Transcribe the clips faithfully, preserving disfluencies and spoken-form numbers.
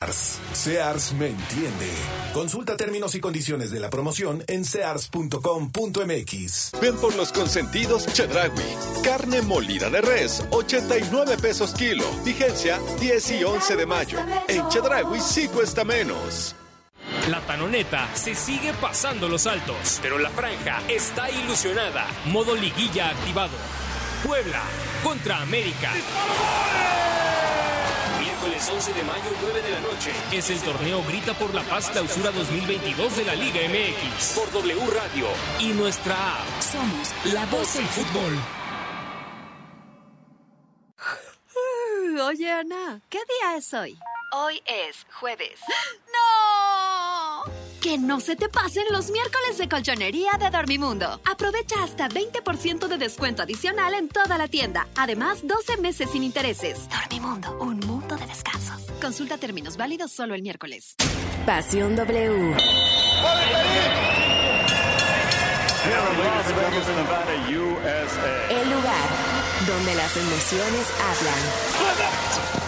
Sears me entiende. Consulta términos y condiciones de la promoción en sears punto com punto m x. Ven por los consentidos Chedraui. Carne molida de res, ochenta y nueve pesos kilo. Vigencia diez y once de mayo. En Chedraui sí cuesta menos. La Tanoneta se sigue pasando los altos, pero la franja está ilusionada. Modo liguilla activado. Puebla contra América. Miércoles once de mayo, nueve de la noche. Es el torneo Grita por la Paz Clausura dos mil veintidós de la Liga M X. Por W Radio y nuestra app. Somos la voz del fútbol. Oye, Ana, ¿qué día es hoy? Hoy es jueves. ¡No! Que no se te pasen los miércoles de colchonería de Dormimundo. Aprovecha hasta veinte por ciento de descuento adicional en toda la tienda. Además, doce meses sin intereses. Dormimundo, un mundo de descansos. Consulta términos válidos solo el miércoles. Pasión W. El lugar donde las emociones hablan.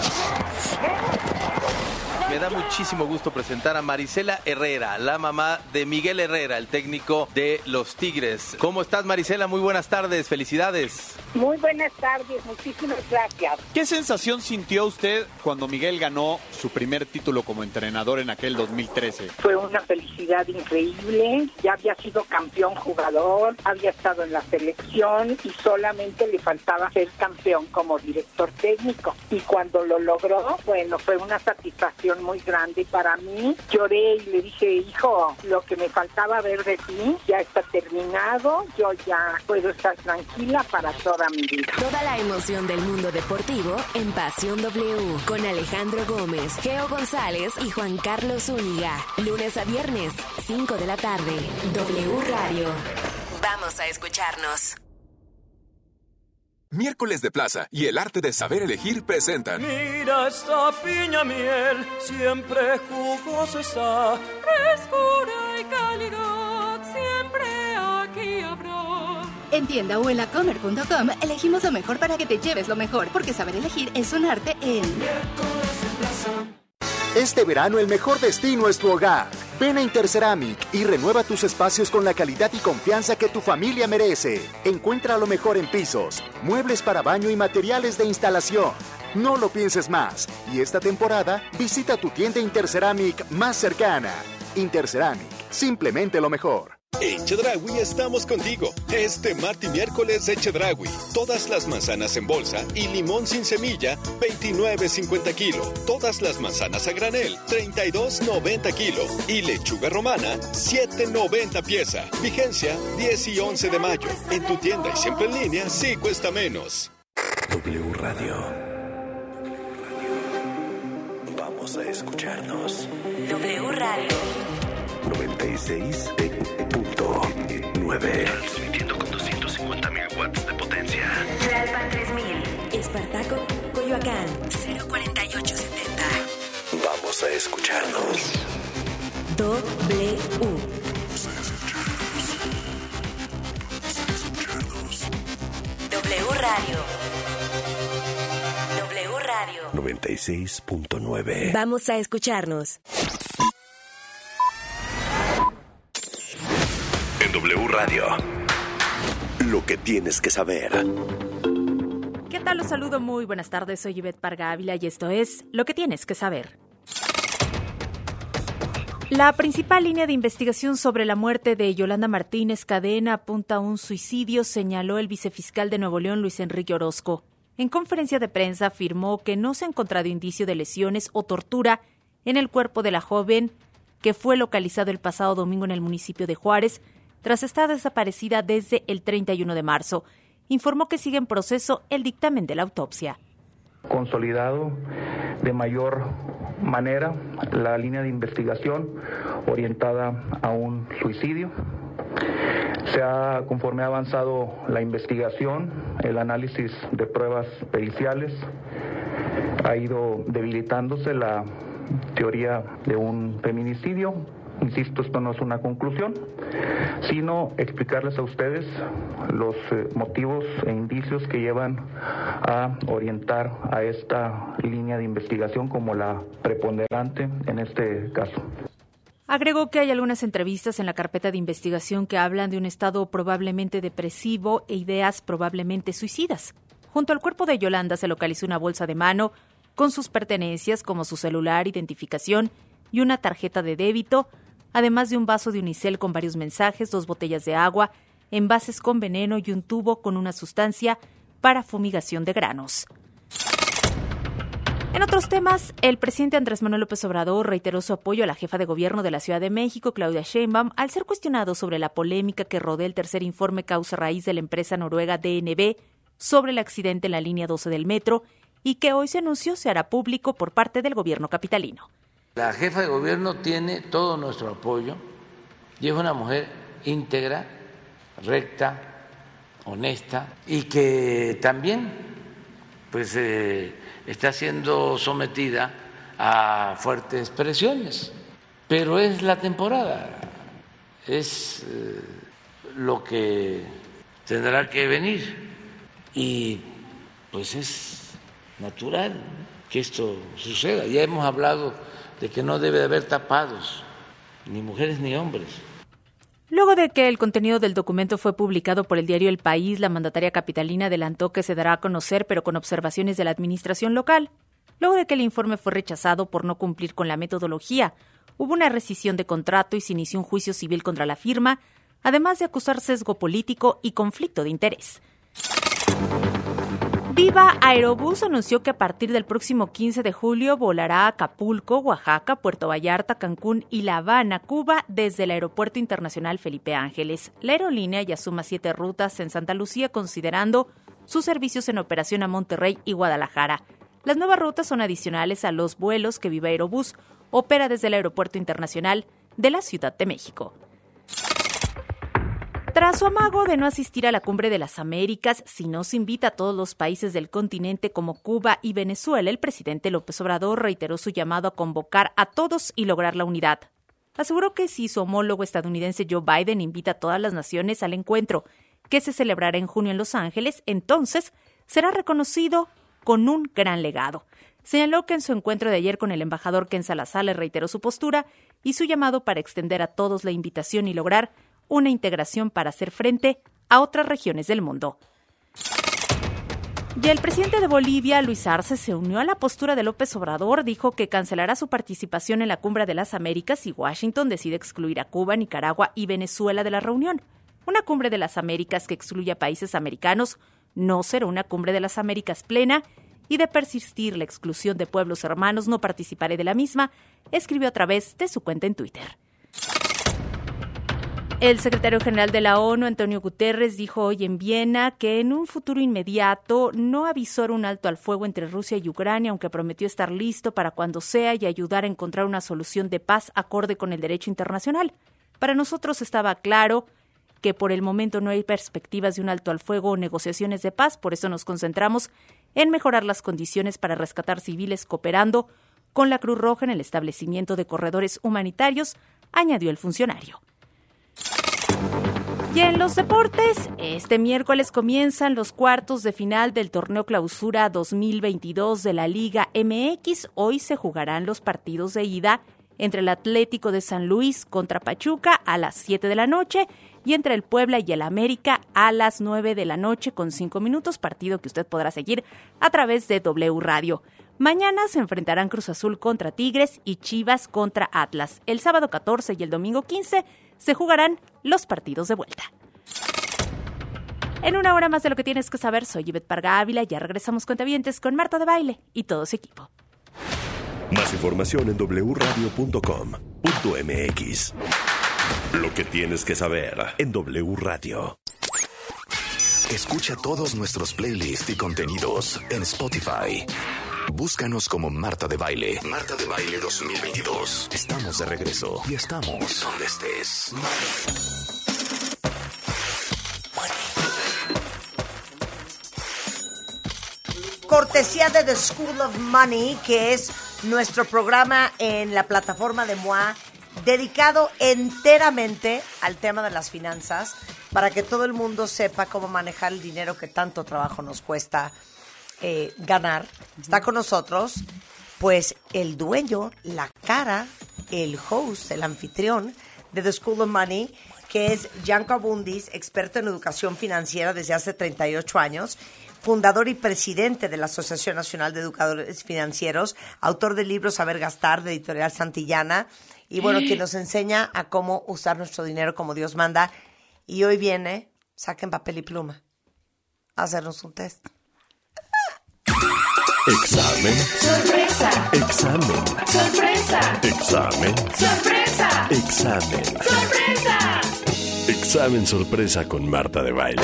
Me da muchísimo gusto presentar a Marisela Herrera, la mamá de Miguel Herrera, el técnico de los Tigres. ¿Cómo estás, Marisela? Muy buenas tardes, felicidades. Muy buenas tardes, muchísimas gracias. ¿Qué sensación sintió usted cuando Miguel ganó su primer título como entrenador en aquel dos mil trece? Fue una felicidad increíble, ya había sido campeón jugador, había estado en la selección y solamente le faltaba ser campeón como director técnico. Y cuando lo logró, bueno, fue una satisfacción muy grande para mí. Lloré y le dije, hijo, lo que me faltaba ver de ti ya está terminado, yo ya puedo estar tranquila para toda mi vida. Toda la emoción del mundo deportivo en Pasión W, con Alejandro Gómez, Geo González y Juan Carlos Zúñiga. Lunes a viernes, cinco de la tarde, W Radio. Vamos a escucharnos. Miércoles de Plaza y el arte de saber elegir presentan. Mira esta piña miel, siempre jugosa está, frescura y calidad, siempre aquí habrá. En tienda o en la comer punto com elegimos lo mejor para que te lleves lo mejor, porque saber elegir es un arte en Miércoles de Plaza. Este verano el mejor destino es tu hogar. Ven a Interceramic y renueva tus espacios con la calidad y confianza que tu familia merece. Encuentra lo mejor en pisos, muebles para baño y materiales de instalación. No lo pienses más. Y esta temporada visita tu tienda Interceramic más cercana. Interceramic, simplemente lo mejor. En Chedraui estamos contigo. Este martes y miércoles de Chedraui. Todas las manzanas en bolsa y limón sin semilla, veintinueve cincuenta kilo. Todas las manzanas a granel, treinta y dos noventa kilo. Y lechuga romana, siete noventa pieza. Vigencia diez y once de mayo. En tu tienda y siempre en línea, sí cuesta menos. W Radio. Vamos a escucharnos. W Radio. noventa y seis punto nueve. Transmitiendo con doscientos cincuenta mil watts de potencia. Tlalpan tres mil. Espartaco, Coyoacán, cero cuarenta y ocho setenta. Vamos a escucharnos. W. W Radio. W Radio. noventa y seis punto nueve. Vamos a escucharnos. En W Radio. Lo que tienes que saber. ¿Qué tal? Los saludo, muy buenas tardes. Soy Ivette Parga Ávila y esto es Lo que tienes que saber. La principal línea de investigación sobre la muerte de Yolanda Martínez Cadena apunta a un suicidio, señaló el vicefiscal de Nuevo León, Luis Enrique Orozco. En conferencia de prensa afirmó que no se ha encontrado indicio de lesiones o tortura en el cuerpo de la joven que fue localizado el pasado domingo en el municipio de Juárez, tras estar desaparecida desde el treinta y uno de marzo. Informó que sigue en proceso el dictamen de la autopsia. Consolidado de mayor manera la línea de investigación orientada a un suicidio. Se ha, conforme ha avanzado la investigación, el análisis de pruebas periciales, ha ido debilitándose la teoría de un feminicidio, insisto, esto no es una conclusión, sino explicarles a ustedes los eh, motivos e indicios que llevan a orientar a esta línea de investigación como la preponderante en este caso. Agregó que hay algunas entrevistas en la carpeta de investigación que hablan de un estado probablemente depresivo e ideas probablemente suicidas. Junto al cuerpo de Yolanda se localizó una bolsa de mano con sus pertenencias como su celular, identificación y una tarjeta de débito, además de un vaso de unicel con varios mensajes, dos botellas de agua, envases con veneno y un tubo con una sustancia para fumigación de granos. En otros temas, el presidente Andrés Manuel López Obrador reiteró su apoyo a la jefa de gobierno de la Ciudad de México, Claudia Sheinbaum, al ser cuestionado sobre la polémica que rodea el tercer informe causa raíz de la empresa noruega D N B sobre el accidente en la línea doce del metro y que hoy se anunció se hará público por parte del gobierno capitalino. La jefa de gobierno tiene todo nuestro apoyo y es una mujer íntegra, recta, honesta y que también pues eh, está siendo sometida a fuertes presiones, pero es la temporada, es eh, lo que tendrá que venir y pues es natural que esto suceda. Ya hemos hablado de que no debe de haber tapados, ni mujeres ni hombres. Luego de que el contenido del documento fue publicado por el diario El País, la mandataria capitalina adelantó que se dará a conocer, pero con observaciones de la administración local. Luego de que el informe fue rechazado por no cumplir con la metodología, hubo una rescisión de contrato y se inició un juicio civil contra la firma, además de acusar sesgo político y conflicto de interés. Viva Aerobús anunció que a partir del próximo quince de julio volará a Acapulco, Oaxaca, Puerto Vallarta, Cancún y La Habana, Cuba, desde el Aeropuerto Internacional Felipe Ángeles. La aerolínea ya suma siete rutas en Santa Lucía, considerando sus servicios en operación a Monterrey y Guadalajara. Las nuevas rutas son adicionales a los vuelos que Viva Aerobús opera desde el Aeropuerto Internacional de la Ciudad de México. Tras su amago de no asistir a la Cumbre de las Américas, si no se invita a todos los países del continente como Cuba y Venezuela, el presidente López Obrador reiteró su llamado a convocar a todos y lograr la unidad. Aseguró que si su homólogo estadounidense Joe Biden invita a todas las naciones al encuentro, que se celebrará en junio en Los Ángeles, entonces será reconocido con un gran legado. Señaló que en su encuentro de ayer con el embajador Ken Salazar le reiteró su postura y su llamado para extender a todos la invitación y lograr una integración para hacer frente a otras regiones del mundo. Y el presidente de Bolivia, Luis Arce, se unió a la postura de López Obrador, dijo que cancelará su participación en la Cumbre de las Américas si Washington decide excluir a Cuba, Nicaragua y Venezuela de la reunión. Una Cumbre de las Américas que excluya países americanos no será una Cumbre de las Américas plena y de persistir la exclusión de pueblos hermanos no participaré de la misma, escribió a través de su cuenta en Twitter. El secretario general de la ONU, Antonio Guterres, dijo hoy en Viena que en un futuro inmediato no avisó un alto al fuego entre Rusia y Ucrania, aunque prometió estar listo para cuando sea y ayudar a encontrar una solución de paz acorde con el derecho internacional. Para nosotros estaba claro que por el momento no hay perspectivas de un alto al fuego o negociaciones de paz, por eso nos concentramos en mejorar las condiciones para rescatar civiles cooperando con la Cruz Roja en el establecimiento de corredores humanitarios, añadió el funcionario. Y en los deportes, este miércoles comienzan los cuartos de final del Torneo Clausura dos mil veintidós de la Liga M X. Hoy se jugarán los partidos de ida entre el Atlético de San Luis contra Pachuca a las siete de la noche y entre el Puebla y el América a las nueve de la noche con cinco minutos, partido que usted podrá seguir a través de W Radio. Mañana se enfrentarán Cruz Azul contra Tigres y Chivas contra Atlas. El sábado catorce y el domingo quince se jugarán los partidos de vuelta. En una hora más de lo que tienes que saber, soy Ivette Parga Ávila. Ya regresamos cuentavientes con Marta de Baile y todo su equipo. Más información en doble u radio punto com punto m x. Lo que tienes que saber en W Radio. Escucha todos nuestros playlists y contenidos en Spotify. Búscanos como Marta de Baile. Marta de Baile dos mil veintidós. Estamos de regreso y estamos donde estés. Cortesía de The School of Money, que es nuestro programa en la plataforma de M O A dedicado enteramente al tema de las finanzas, para que todo el mundo sepa cómo manejar el dinero que tanto trabajo nos cuesta eh, ganar. Está con nosotros, pues, el dueño, la cara, el host, el anfitrión de The School of Money, que es Gianco Abundis, experto en educación financiera desde hace treinta y ocho años, fundador y presidente de la Asociación Nacional de Educadores Financieros, autor del libro Saber Gastar, de Editorial Santillana, y bueno, quien nos enseña a cómo usar nuestro dinero como Dios manda. Y hoy viene, saquen papel y pluma, a hacernos un test. Examen. Sorpresa. Examen. Sorpresa. Examen. Sorpresa. Examen. Sorpresa. Examen sorpresa con Marta de Baile.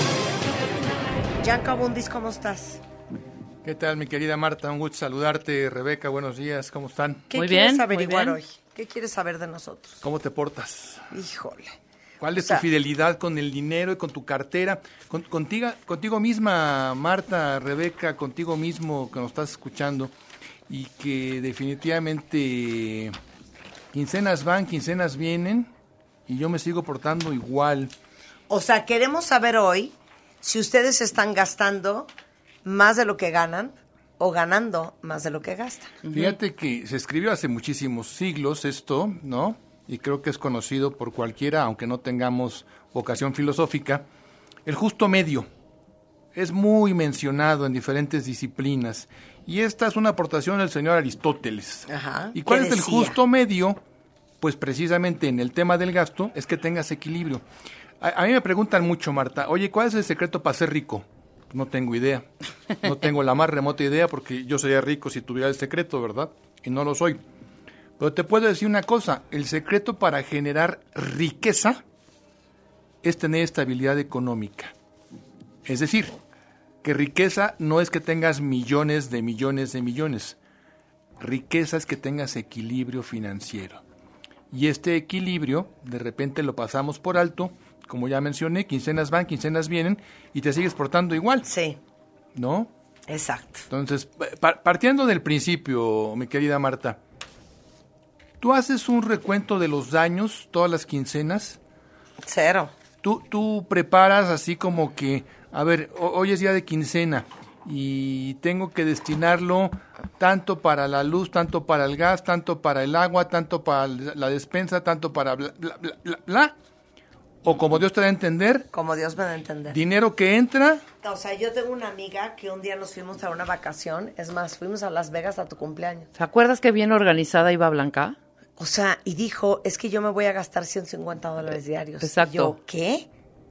Gianco Abundis, ¿cómo estás? ¿Qué tal, mi querida Marta? Un gusto saludarte. Rebeca, buenos días. ¿Cómo están? ¿Qué quieres averiguar hoy? ¿Qué quieres saber de nosotros? ¿Cómo te portas? Híjole. ¿Cuál es O sea, tu fidelidad con el dinero y con tu cartera? Con, contigo, contigo misma, Marta, Rebeca, contigo mismo que nos estás escuchando, y que definitivamente quincenas van, quincenas vienen, y yo me sigo portando igual. O sea, queremos saber hoy si ustedes están gastando más de lo que ganan o ganando más de lo que gastan. Fíjate que se escribió hace muchísimos siglos esto, ¿no? Y creo que es conocido por cualquiera, aunque no tengamos vocación filosófica, el justo medio. Es muy mencionado en diferentes disciplinas, y esta es una aportación del señor Aristóteles. Ajá. ¿Y cuál ¿Qué es el decía? justo medio? Pues precisamente en el tema del gasto es que tengas equilibrio. A, a mí me preguntan mucho, Marta, oye, ¿cuál es el secreto para ser rico? No tengo idea, no tengo la más remota idea, porque yo sería rico si tuviera el secreto, ¿verdad? Y no lo soy. Pero te puedo decir una cosa, el secreto para generar riqueza es tener estabilidad económica. Es decir, que riqueza no es que tengas millones de millones de millones. Riqueza es que tengas equilibrio financiero. Y este equilibrio, de repente lo pasamos por alto, como ya mencioné, quincenas van, quincenas vienen, y te sigues portando igual. Sí. ¿No? Exacto. Entonces, pa- partiendo del principio, mi querida Marta, ¿tú haces un recuento de los daños todas las quincenas? Cero. Tú, tú preparas así como que, a ver, hoy es día de quincena y tengo que destinarlo tanto para la luz, tanto para el gas, tanto para el agua, tanto para la despensa, tanto para bla, bla, bla, bla, bla. O como Dios te da a entender. Como Dios me da a entender. Dinero que entra. O sea, yo tengo una amiga que un día nos fuimos a una vacación. Es más, fuimos a Las Vegas a tu cumpleaños. ¿Te acuerdas que bien organizada iba Blanca? O sea, y dijo, es que yo me voy a gastar ciento cincuenta dólares diarios. Exacto. Y yo, ¿qué?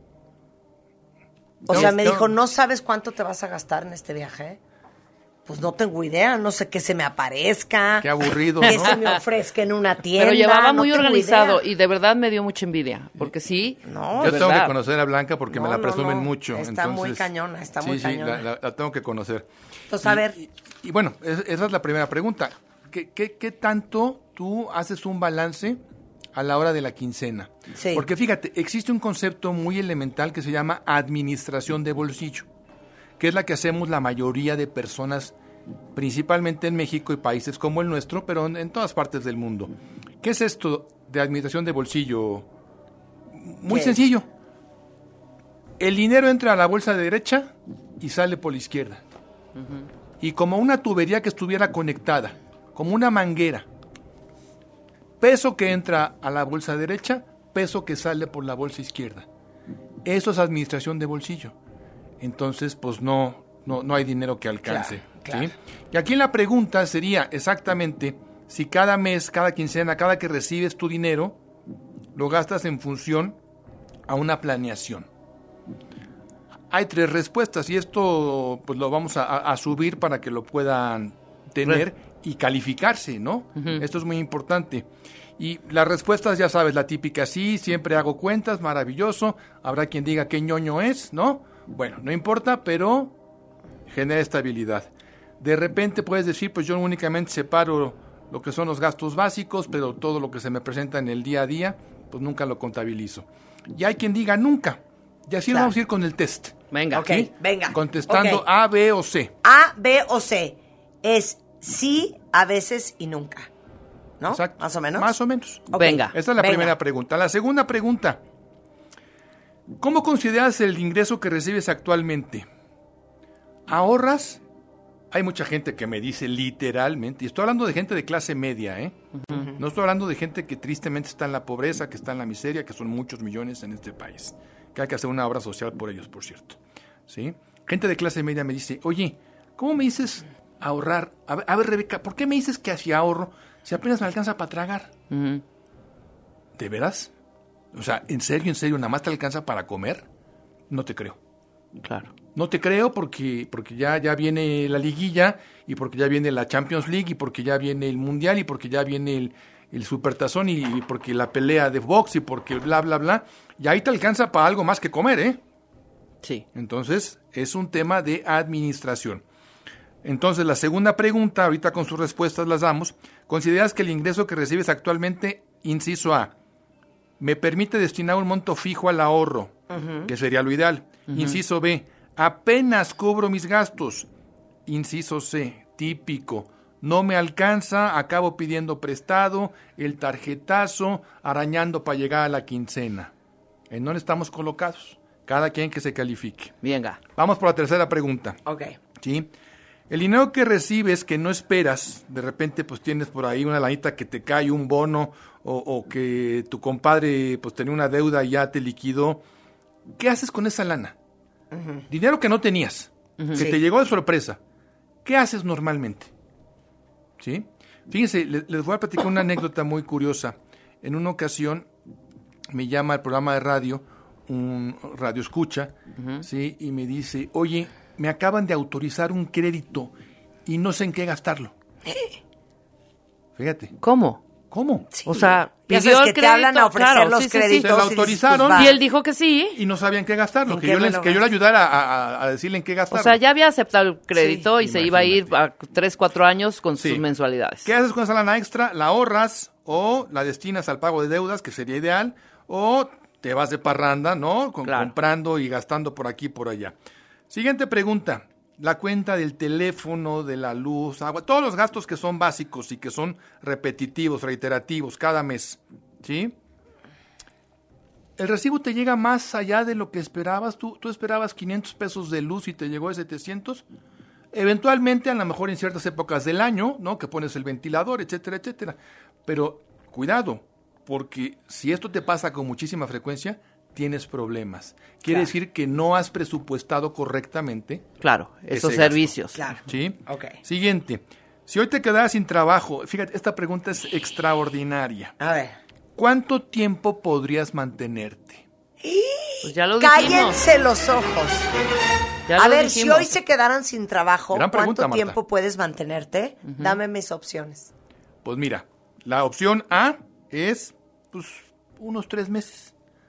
O No, sea, me no. dijo, ¿no sabes cuánto te vas a gastar en este viaje? Pues no tengo idea, no sé qué se me aparezca. Qué aburrido, Que ¿no? se me ofrezca en una tienda. Pero llevaba no muy tengo organizado idea. y de verdad me dio mucha envidia, porque sí, No, Yo de tengo verdad. que conocer a Blanca porque No, me la no, presumen no. mucho. Está entonces, muy cañona, está sí, muy sí, cañona. la, la- la tengo que conocer. Entonces, a ver. Y, y bueno, es- esa es la primera pregunta. ¿Qué, qué, qué tanto tú haces un balance a la hora de la quincena? Sí. Porque fíjate, existe un concepto muy elemental que se llama administración de bolsillo, que es la que hacemos la mayoría de personas, principalmente en México y países como el nuestro, pero en, en todas partes del mundo. ¿Qué es esto de administración de bolsillo? Muy ¿Qué sencillo. El dinero entra a la bolsa derecha y sale por la izquierda. Y como una tubería que estuviera conectada, como una manguera. Peso que entra a la bolsa derecha, peso que sale por la bolsa izquierda. Eso es administración de bolsillo. Entonces, pues no, no, no hay dinero que alcance. Claro, ¿sí? Y aquí la pregunta sería exactamente si cada mes, cada quincena, cada que recibes tu dinero, lo gastas en función a una planeación. Hay tres respuestas y esto pues lo vamos a, a- a subir para que lo puedan tener y calificarse, ¿no? Ujú. Esto es muy importante. Y las respuestas, ya sabes, la típica, sí, siempre hago cuentas, maravilloso. Habrá quien diga qué ñoño es, ¿no? Bueno, no importa, pero genera estabilidad. De repente puedes decir, pues yo únicamente separo lo que son los gastos básicos, pero todo lo que se me presenta en el día a día, pues nunca lo contabilizo. Y hay quien diga nunca. Y así Claro. vamos a ir con el test. Venga. Ok, ¿sí? venga. Contestando Ok. A, B o C. A, B o C. Es sí, a veces y nunca. ¿no? Exacto. Más o menos. Más o menos. Okay. Venga. Esta es la Venga. primera pregunta. La segunda pregunta. ¿Cómo consideras el ingreso que recibes actualmente? ¿Ahorras? Hay mucha gente que me dice literalmente, y estoy hablando de gente de clase media, ¿eh? Uh-huh. No estoy hablando de gente que tristemente está en la pobreza, que está en la miseria, que son muchos millones en este país. Que hay que hacer una obra social por ellos, por cierto. ¿Sí? Gente de clase media me dice, oye, ¿cómo me dices ahorrar? A ver, a ver, Rebeca, ¿por qué me dices que así ahorro si apenas me alcanza para tragar? Uh-huh. ¿De veras? O sea, ¿en serio, en serio, nada más te alcanza para comer? No te creo. Claro. No te creo porque, porque ya, ya viene la liguilla y porque ya viene la Champions League y porque ya viene el Mundial y porque ya viene el, el Supertazón y, y porque la pelea de box y porque bla, bla, bla. Y ahí te alcanza para algo más que comer, ¿eh? Sí. Entonces, es un tema de administración. Entonces, la segunda pregunta, ahorita con sus respuestas las damos. ¿Consideras que el ingreso que recibes actualmente, inciso A, me permite destinar un monto fijo al ahorro, uh-huh. que sería lo ideal? Uh-huh. Inciso B, apenas cubro mis gastos. Inciso C, típico, no me alcanza, acabo pidiendo prestado, el tarjetazo, arañando para llegar a la quincena. ¿En dónde estamos colocados? Cada quien que se califique. Venga. Vamos por la tercera pregunta. Ok. ¿Sí? El dinero que recibes que no esperas, de repente pues tienes por ahí una lanita que te cae, un bono, o, o que tu compadre pues tenía una deuda y ya te liquidó. ¿Qué haces con esa lana? Uh-huh. Dinero que no tenías, uh-huh. que sí. te llegó de sorpresa. ¿Qué haces normalmente? ¿Sí? Fíjense, les, les voy a platicar una anécdota muy curiosa. En una ocasión me llama el programa de radio, un radio escucha, uh-huh. ¿sí? Y me dice, oye, me acaban de autorizar un crédito y no sé en qué gastarlo. Fíjate. ¿Cómo? ¿Cómo? Sí. O sea, pidió ya sabes el que crédito, te hablan a ofrecer claro, los sí, créditos. Sí, sí. Se lo autorizaron. Pues y él dijo que sí. Y no sabían qué gastarlo, que qué yo, les, que yo le ayudara a, a, a decirle en qué gastarlo. O sea, ya había aceptado el crédito sí, y se iba a ir a tres, cuatro años con sí. sus mensualidades. ¿Qué haces con esa lana extra? ¿La ahorras o la destinas al pago de deudas, que sería ideal? ¿O te vas de parranda, ¿no? Con, claro. Comprando y gastando por aquí y por allá. Siguiente pregunta. La cuenta del teléfono, de la luz, agua, todos los gastos que son básicos y que son repetitivos, reiterativos, cada mes, ¿sí? El recibo te llega más allá de lo que esperabas. Tú, tú esperabas quinientos pesos de luz y te llegó de setecientos. Eventualmente, a lo mejor en ciertas épocas del año, ¿no? Que pones el ventilador, etcétera, etcétera. Pero cuidado, porque si esto te pasa con muchísima frecuencia, tienes problemas. Quiere claro. decir que no has presupuestado correctamente. Claro, esos servicios. Claro. ¿Sí? Okay. Siguiente. Si hoy te quedas sin trabajo, fíjate, esta pregunta es extraordinaria. A ver. ¿Cuánto tiempo podrías mantenerte? Pues ya lo Cállense dijimos. los ojos. Ya A lo ver, dijimos. si hoy se quedaran sin trabajo, Gran pregunta, ¿cuánto Marta. tiempo puedes mantenerte? Uh-huh. Dame mis opciones. Pues mira, la opción A es pues unos tres meses.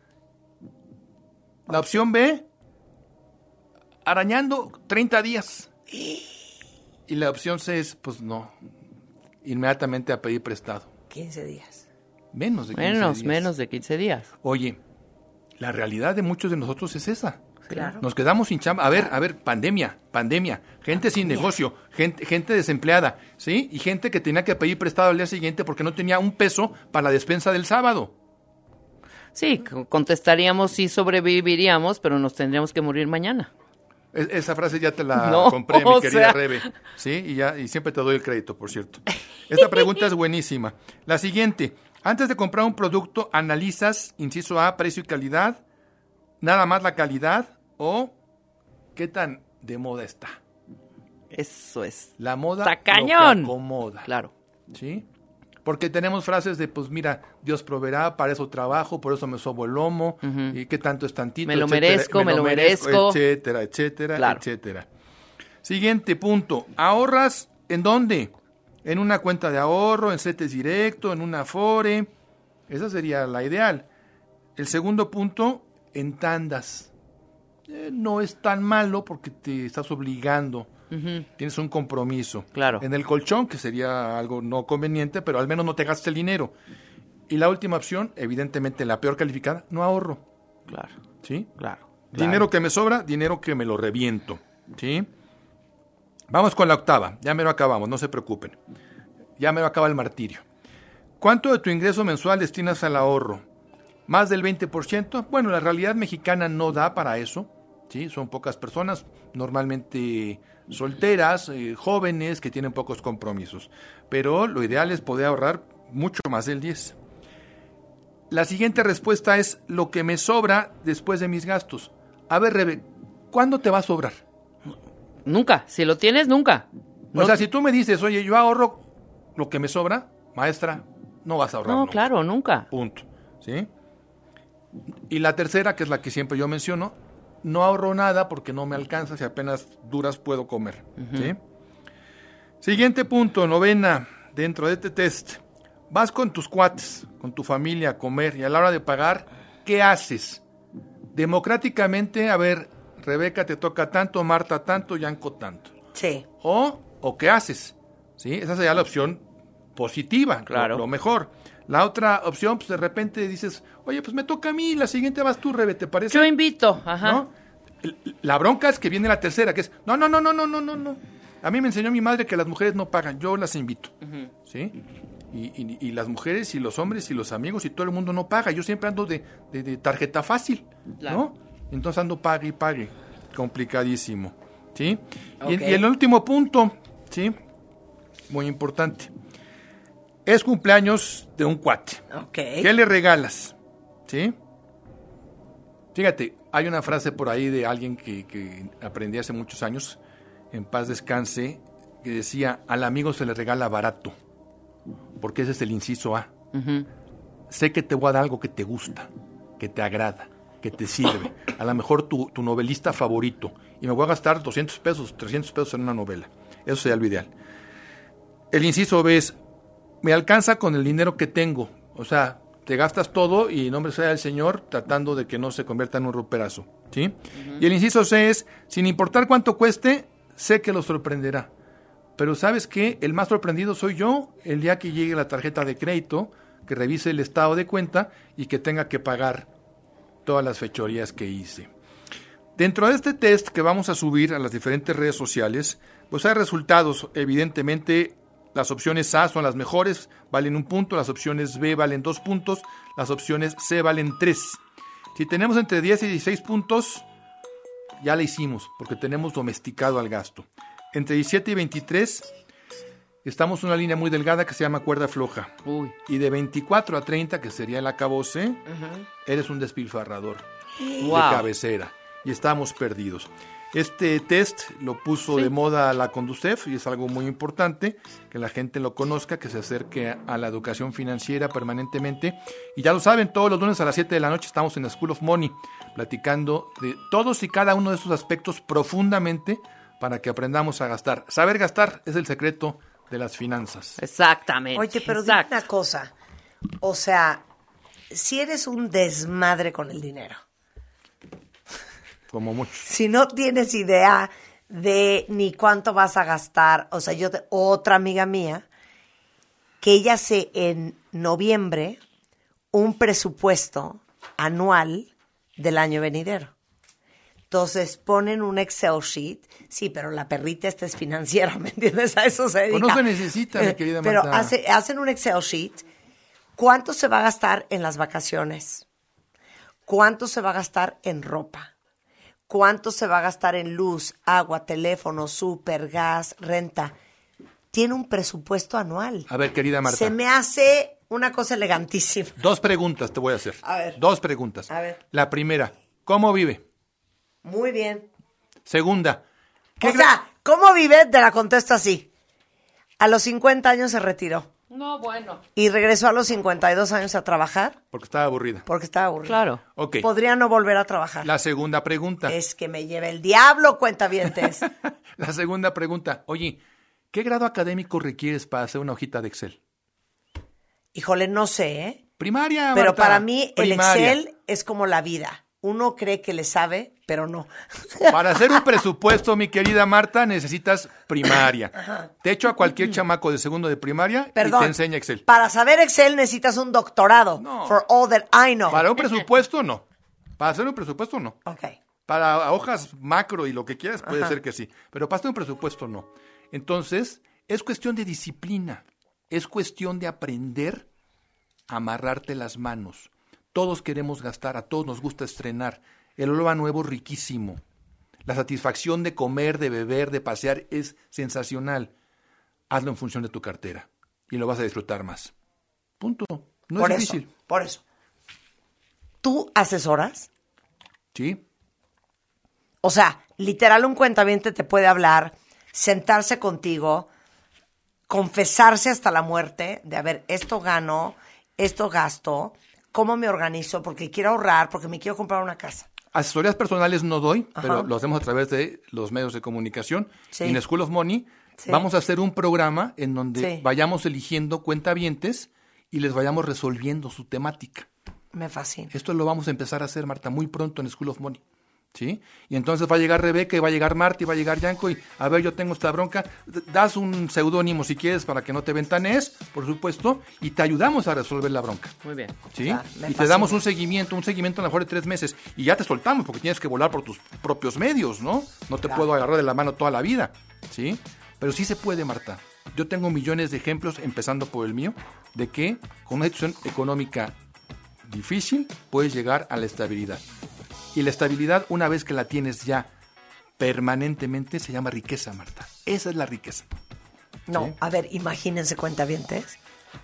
La opción B, arañando treinta días. Y la opción C es, pues no, inmediatamente a pedir prestado. quince días. Menos de quince menos, días. Menos de quince días. Oye, la realidad de muchos de nosotros es esa. Claro. Nos quedamos sin chamba. A ver, a ver, pandemia, pandemia. Gente sin negocio, gente, gente desempleada, ¿sí? Y gente que tenía que pedir prestado al día siguiente porque no tenía un peso para la despensa del sábado. Sí, contestaríamos sí sobreviviríamos, pero nos tendríamos que morir mañana. Es, esa frase ya te la no, compré, mi querida sea... Rebe. Sí, y, ya, y siempre te doy el crédito, por cierto. Esta pregunta es buenísima. La siguiente. Antes de comprar un producto, ¿analizas, inciso A, precio y calidad? ¿Nada más la calidad? ¿O qué tan de moda está? Eso es. La moda ¡Está cañón! lo que acomoda. Claro. ¿Sí? Porque tenemos frases de, pues mira, Dios proveerá, para eso trabajo, por eso me sobo el lomo, uh-huh. y qué tanto es tantito, me lo etcétera, merezco, me, me lo merezco, merezco, etcétera, etcétera, claro. etcétera. Siguiente punto, ¿ahorras en dónde? En una cuenta de ahorro, en CETES directo, en una Afore, esa sería la ideal. El segundo punto, en tandas. Eh, no es tan malo porque te estás obligando. Uh-huh. Tienes un compromiso. Claro. En el colchón, que sería algo no conveniente, pero al menos no te gastes el dinero. Y la última opción, evidentemente la peor calificada, no ahorro. Claro. ¿Sí? Claro. Dinero claro. que me sobra, dinero que me lo reviento. ¿Sí? Vamos con la octava. Ya me lo acabamos, no se preocupen. Ya me lo acaba el martirio. ¿Cuánto de tu ingreso mensual destinas al ahorro? ¿Más del veinte por ciento? Bueno, la realidad mexicana no da para eso, ¿sí? Son pocas personas, normalmente solteras, eh, jóvenes, que tienen pocos compromisos. Pero lo ideal es poder ahorrar mucho más del diez por ciento. La siguiente respuesta es lo que me sobra después de mis gastos. A ver, Rebe, ¿cuándo te va a sobrar? Nunca. Si lo tienes, nunca. O No- sea, si tú me dices, oye, yo ahorro lo que me sobra, maestra, no vas a ahorrar. No, nunca. claro, nunca. Punto. ¿Sí? Y la tercera, que es la que siempre yo menciono, no ahorro nada porque no me alcanza, si apenas duras puedo comer. Ujú. ¿Sí? Siguiente punto, novena, dentro de este test. Vas con tus cuates, con tu familia a comer y a la hora de pagar, ¿qué haces? Democráticamente, a ver, Rebeca te toca tanto, Marta tanto, Yanko tanto. Sí. O, o ¿qué haces? ¿Sí? Esa sería la opción positiva, Claro. lo, lo mejor. La otra opción, pues de repente dices, oye, pues me toca a mí, la siguiente vas tú, Rebe, ¿te parece? Yo invito, ajá. ¿No? El- La bronca es que viene la tercera, que es, no, no, no, no, no, no, no, no. A mí me enseñó mi madre que las mujeres no pagan, yo las invito, Ujú. ¿sí? Y, y- y las mujeres y los hombres y los amigos y todo el mundo no paga. Yo siempre ando de, de- de tarjeta fácil, Claro. ¿no? Entonces ando pague y pague. Complicadísimo, ¿sí? Y, Ok. y el último punto, ¿sí? Muy importante. Es cumpleaños de un cuate. Ok. ¿Qué le regalas? ¿Sí? Fíjate, hay una frase por ahí de alguien que, que aprendí hace muchos años, en paz descanse, que decía, al amigo se le regala barato, porque ese es el inciso A. Ujú. Sé que te voy a dar algo que te gusta, que te agrada, que te sirve. A lo mejor tu, tu novelista favorito, y me voy a gastar doscientos pesos, trescientos pesos en una novela. Eso sería lo ideal. El inciso B es, me alcanza con el dinero que tengo. O sea, te gastas todo y en nombre sea del Señor, tratando de que no se convierta en un ruperazo, ¿sí? Ujú. Y el inciso C es, sin importar cuánto cueste, sé que lo sorprenderá. Pero ¿sabes qué? El más sorprendido soy yo el día que llegue la tarjeta de crédito, que revise el estado de cuenta y que tenga que pagar todas las fechorías que hice. Dentro de este test que vamos a subir a las diferentes redes sociales, pues hay resultados. Evidentemente, las opciones A son las mejores, valen un punto, las opciones B valen dos puntos, las opciones C valen tres. Si tenemos entre diez y dieciséis puntos, ya la hicimos, porque tenemos domesticado al gasto. Entre diecisiete y veintitrés, estamos en una línea muy delgada que se llama cuerda floja. Uy. Y de veinticuatro a treinta, que sería el acabose, Ujú. eres un despilfarrador de Wow. cabecera. Y estamos perdidos. Este test lo puso Sí. de moda la Conducef y es algo muy importante que la gente lo conozca, que se acerque a la educación financiera permanentemente. Y ya lo saben, todos los lunes a las siete de la noche estamos en la School of Money platicando de todos y cada uno de esos aspectos profundamente para que aprendamos a gastar. Saber gastar es el secreto de las finanzas. Exactamente. Oye, pero dime exacto. una cosa. O sea, si eres un desmadre con el dinero, Como mucho. si no tienes idea de ni cuánto vas a gastar, o sea, yo, te- otra amiga mía, que ella hace en noviembre un presupuesto anual del año venidero. Entonces ponen un Excel sheet, sí, pero la perrita esta es financiera, ¿me entiendes? A eso se dedica. Pues no se necesita, mi querida Pero Marta. hace- hacen un Excel sheet, ¿cuánto se va a gastar en las vacaciones? ¿Cuánto se va a gastar en ropa? ¿Cuánto se va a gastar en luz, agua, teléfono, súper, gas, renta? Tiene un presupuesto anual. A ver, querida Marta. Se me hace una cosa elegantísima. Dos preguntas te voy a hacer. A ver. Dos preguntas. A ver. La primera, ¿cómo vive? Muy bien. Segunda, O sea, ¿cómo vive? Te la contesto así. A los cincuenta años se retiró No, bueno. y regresó a los cincuenta y dos años a trabajar porque estaba aburrida. porque estaba aburrido. Claro. Ok. Podría no volver a trabajar. La segunda pregunta. Es que me lleve el diablo, cuentavientes. La segunda pregunta. Oye, ¿qué grado académico requieres para hacer una hojita de Excel? Híjole, no sé, ¿eh? Primaria, Pero Marta. para mí el Primaria. Excel es como la vida. Uno cree que le sabe, pero no. Para hacer un presupuesto, mi querida Marta, necesitas primaria. Ajá. Te echo a cualquier chamaco de segundo de primaria Perdón. y te enseña Excel. Para saber Excel necesitas un doctorado. For all that I know. Para un presupuesto, no. Para hacer un presupuesto, no. Ok. Para hojas macro y lo que quieras, puede Ajá. ser que sí. Pero para hacer un presupuesto, no. Entonces, es cuestión de disciplina. Es cuestión de aprender amarrarte las manos. Todos queremos gastar, a todos nos gusta estrenar. El olor a nuevo riquísimo. La satisfacción de comer, de beber, de pasear es sensacional. Hazlo en función de tu cartera y lo vas a disfrutar más. Punto. No por es eso, difícil. Por eso. ¿Tú asesoras? Sí. O sea, literal un cuentaviente te puede hablar, sentarse contigo, confesarse hasta la muerte de, a ver, esto gano, esto gasto, cómo me organizo, porque quiero ahorrar, porque me quiero comprar una casa. Asesorías personales no doy, Ajá. pero lo hacemos a través de los medios de comunicación. Sí. En School of Money Sí. vamos a hacer un programa en donde Sí. vayamos eligiendo cuentavientes y les vayamos resolviendo su temática. Me fascina. Esto lo vamos a empezar a hacer, Marta, muy pronto en School of Money. ¿Sí? Y entonces va a llegar Rebeca y va a llegar Marta y va a llegar Yanko y, a ver, yo tengo esta bronca. Das un seudónimo si quieres para que no te ventanees, por supuesto, y te ayudamos a resolver la bronca. Muy bien. ¿Sí? Claro, me y fascina. te damos un seguimiento, un seguimiento a lo mejor de tres meses. Y ya te soltamos porque tienes que volar por tus propios medios, ¿no? No te Claro. puedo agarrar de la mano toda la vida. ¿Sí? Pero sí se puede, Marta. Yo tengo millones de ejemplos, empezando por el mío, de que con una situación económica difícil puedes llegar a la estabilidad. Y la estabilidad, una vez que la tienes ya permanentemente, se llama riqueza, Marta. Esa es la riqueza. No, ¿Sí? a ver, imagínense cuentavientes.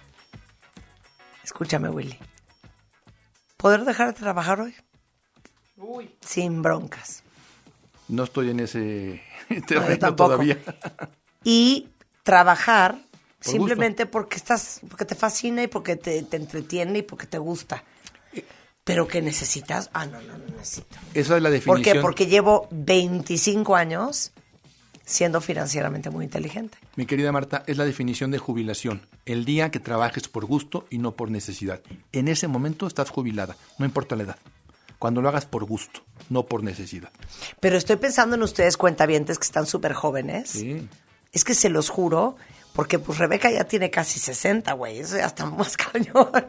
Escúchame, Willy. ¿Poder dejar de trabajar hoy? Uy. Sin broncas. No estoy en ese No, yo terreno tampoco. todavía. Y trabajar Por simplemente porque estás, porque te fascina y porque te, te entretiene y porque te gusta. Pero que necesitas, ah, no, no, no necesito. Esa es la ¿Por definición. qué? Porque llevo veinticinco años siendo financieramente muy inteligente. Mi querida Marta, es la definición de jubilación. El día que trabajes por gusto y no por necesidad. En ese momento estás jubilada, no importa la edad. Cuando lo hagas por gusto, no por necesidad. Pero estoy pensando en ustedes, cuentavientes, que están súper jóvenes. Sí. Es que se los juro, porque pues Rebeca ya tiene casi sesenta, güey. Eso ya está más cañón.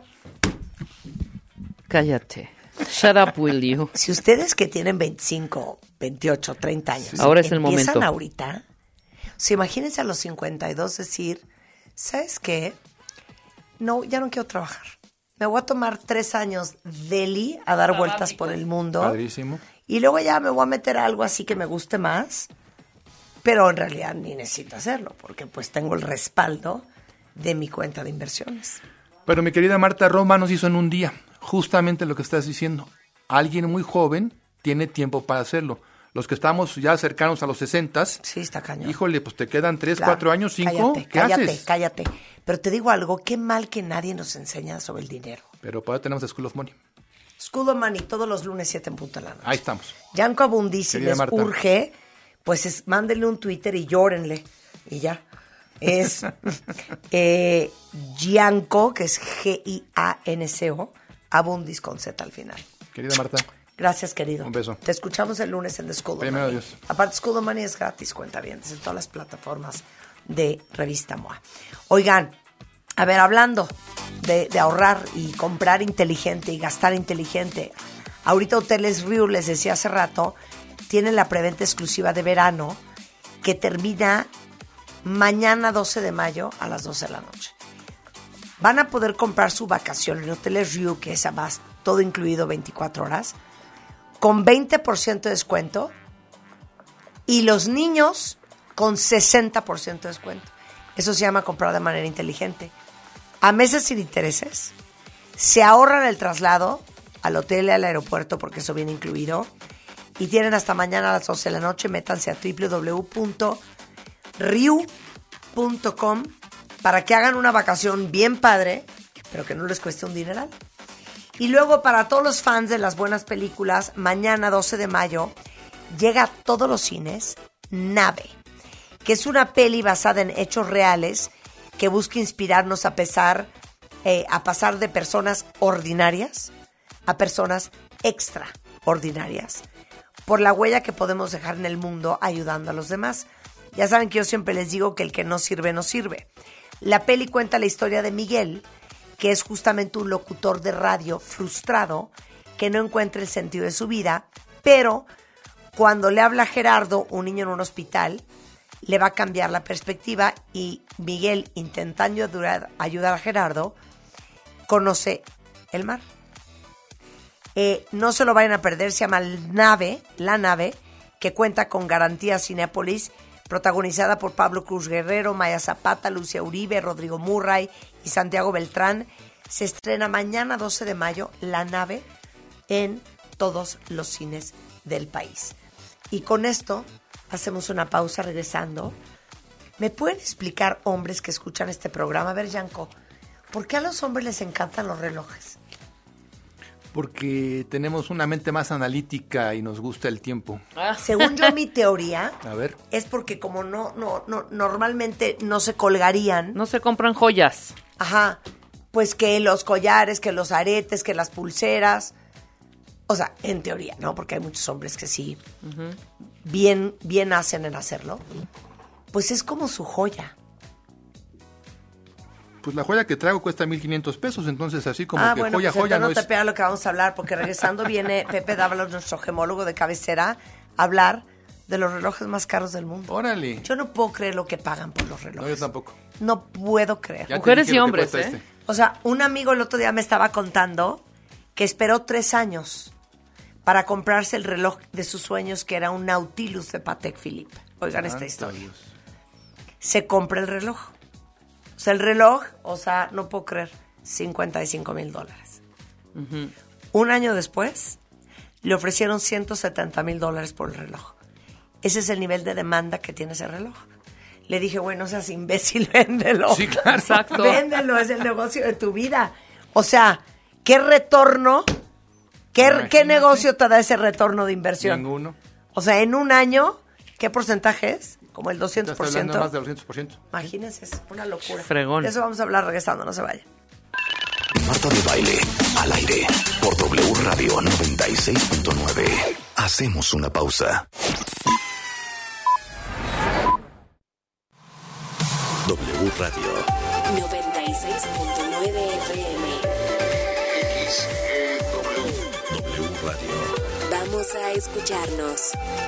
Cállate. Shut up, will you? Si ustedes que tienen veinticinco, veintiocho, treinta años, Ahora es el empiezan momento. ahorita, o sea, imagínense a los cincuenta y dos decir, ¿sabes qué? No, ya no quiero trabajar. Me voy a tomar tres años deli a dar vueltas por el mundo. Padrísimo. Y luego ya me voy a meter a algo así que me guste más. Pero en realidad ni necesito hacerlo, porque pues tengo el respaldo de mi cuenta de inversiones. Pero mi querida Marta, Roma nos hizo en un día. Justamente lo que estás diciendo. Alguien muy joven tiene tiempo para hacerlo. Los que estamos ya cercanos a los sesentas. Sí, está cañón. Híjole, pues te quedan tres, Claro, cuatro años, cinco. Cállate, ¿Qué cállate, haces? cállate. Pero te digo algo, qué mal que nadie nos enseña sobre el dinero. Pero para eso tenemos School of Money. School of Money, todos los lunes, siete en punto de la noche. Ahí estamos. Yanko Abundi, si Querida les Marta. urge, pues es, mándenle un Twitter y llórenle. Y ya. Es eh, Gianco, que es G I A N C O, Abundis con Z al final. Querida Marta. Gracias, querido. Un beso. Te escuchamos el lunes en The School of Primero Money. Dios. Aparte, School of Money es gratis, cuenta bien, en todas las plataformas de Revista M O A. Oigan, a ver, hablando de, de ahorrar y comprar inteligente y gastar inteligente, ahorita Hoteles Riu, les decía hace rato, tienen la preventa exclusiva de verano que termina mañana doce de mayo a las doce de la noche. Van a poder comprar su vacación en Hoteles Riu, que es además todo incluido veinticuatro horas, con veinte por ciento de descuento y los niños con sesenta por ciento de descuento. Eso se llama comprar de manera inteligente. A meses sin intereses, se ahorran el traslado al hotel y al aeropuerto porque eso viene incluido y tienen hasta mañana a las doce de la noche. Métanse a doble u doble u doble u punto riu punto com para que hagan una vacación bien padre, pero que no les cueste un dineral. Y luego, para todos los fans de las buenas películas, mañana doce de mayo llega a todos los cines Nave, que es una peli basada en hechos reales que busca inspirarnos a, pesar, eh, a pasar de personas ordinarias a personas extraordinarias por la huella que podemos dejar en el mundo ayudando a los demás. Ya saben que yo siempre les digo que el que no sirve, no sirve. La peli cuenta la historia de Miguel, que es justamente un locutor de radio frustrado que no encuentra el sentido de su vida, pero cuando le habla a Gerardo, un niño en un hospital, le va a cambiar la perspectiva y Miguel, intentando ayudar, ayudar a Gerardo, conoce el mar. Eh, no se lo vayan a perder, se llama La Nave, La Nave, que cuenta con garantía Cinépolis, protagonizada por Pablo Cruz Guerrero, Maya Zapata, Lucia Uribe, Rodrigo Murray y Santiago Beltrán. Se estrena mañana doce de mayo La Nave en todos los cines del país. Y con esto hacemos una pausa regresando. ¿Me pueden explicar, hombres que escuchan este programa? A ver, Yanko, ¿por qué a los hombres les encantan los relojes? Porque tenemos una mente más analítica y nos gusta el tiempo. Según yo, mi teoría A ver. es porque como no, no, no, normalmente no se colgarían. No se compran joyas. Ajá, pues que los collares, que los aretes, que las pulseras. O sea, en teoría, ¿no? Porque hay muchos hombres que sí, uh-huh. bien, bien hacen en hacerlo. Pues es como su joya. Pues la joya que traigo cuesta mil quinientos pesos, entonces así como ah, que bueno, joya, pues joya no, no te es... pega lo que vamos a hablar, porque regresando viene Pepe Dávalos, nuestro gemólogo de cabecera, a hablar de los relojes más caros del mundo. Órale. Yo no puedo creer lo que pagan por los relojes. No, yo tampoco. No puedo creer. Ya Mujeres y hombres, ¿eh? Este. O sea, un amigo el otro día me estaba contando que esperó tres años para comprarse el reloj de sus sueños, que era un Nautilus de Patek Philippe. Oigan Santo esta historia. Dios. Se compra el reloj. O sea, el reloj, o sea, no puedo creer, cincuenta y cinco mil dólares. Uh-huh. Un año después, le ofrecieron ciento setenta mil dólares por el reloj. Ese es el nivel de demanda que tiene ese reloj. Le dije, bueno, seas imbécil, véndelo. Sí, claro. Exacto. Véndelo, es el negocio de tu vida. O sea, ¿qué retorno? ¿Qué, ¿qué negocio te da ese retorno de inversión? Ninguno. O sea, en un año, ¿qué porcentaje es? Como el doscientos por ciento. Más del doscientos por ciento. Imagínense, es una locura. Fregón. De eso vamos a hablar regresando, no se vaya. Marta de Baile, al aire, por W Radio noventa y seis punto nueve. Hacemos una pausa. W Radio noventa y seis punto nueve F M. X E W. W Radio. Vamos a escucharnos.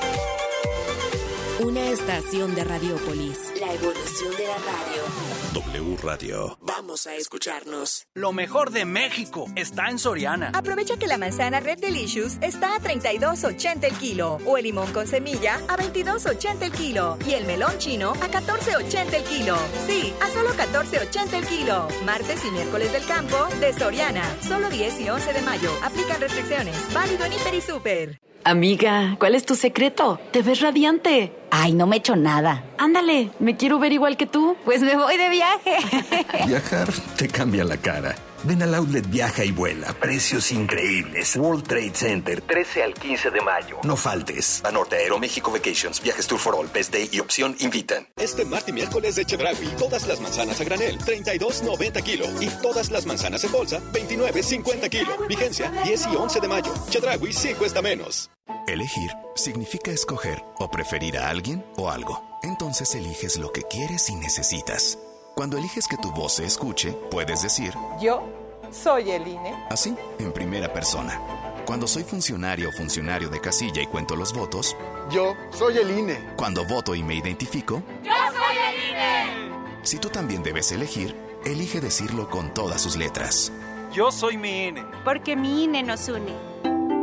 Una estación de Radiopolis. La evolución de la radio. W Radio. Vamos a escucharnos. Lo mejor de México está en Soriana. Aprovecha que la manzana Red Delicious está a treinta y dos ochenta el kilo. O el limón con semilla a veintidós ochenta el kilo. Y el melón chino a catorce ochenta el kilo. Sí, a solo catorce ochenta el kilo. Martes y miércoles del campo de Soriana. Solo diez y once de mayo. Aplican restricciones. Válido en Hiper y Super. Amiga, ¿cuál es tu secreto? Te ves radiante. Ay, no me echo nada. Ándale, me quiero ver igual que tú. Pues me voy de viaje. Viajar te cambia la cara. Ven al Outlet Viaja y Vuela. Precios increíbles. World Trade Center, trece al quince de mayo. No faltes. Banorte, Aeroméxico Vacations, Viajes Tour for All, Best Day y Opción invitan. Este martes y miércoles de Chedraui, todas las manzanas a granel, treinta y dos noventa kilo. Y todas las manzanas en bolsa, veintinueve cincuenta kilo. Vigencia diez y once de mayo. Chedraui sí cuesta menos. Elegir significa escoger o preferir a alguien o algo. Entonces eliges lo que quieres y necesitas. Cuando eliges que tu voz se escuche, puedes decir: yo soy el I N E. Así, en primera persona. Cuando soy funcionario o funcionario de casilla y cuento los votos, yo soy el I N E. Cuando voto y me identifico, yo soy el I N E. Si tú también debes elegir, elige decirlo con todas sus letras. Yo soy mi I N E. Porque mi I N E nos une.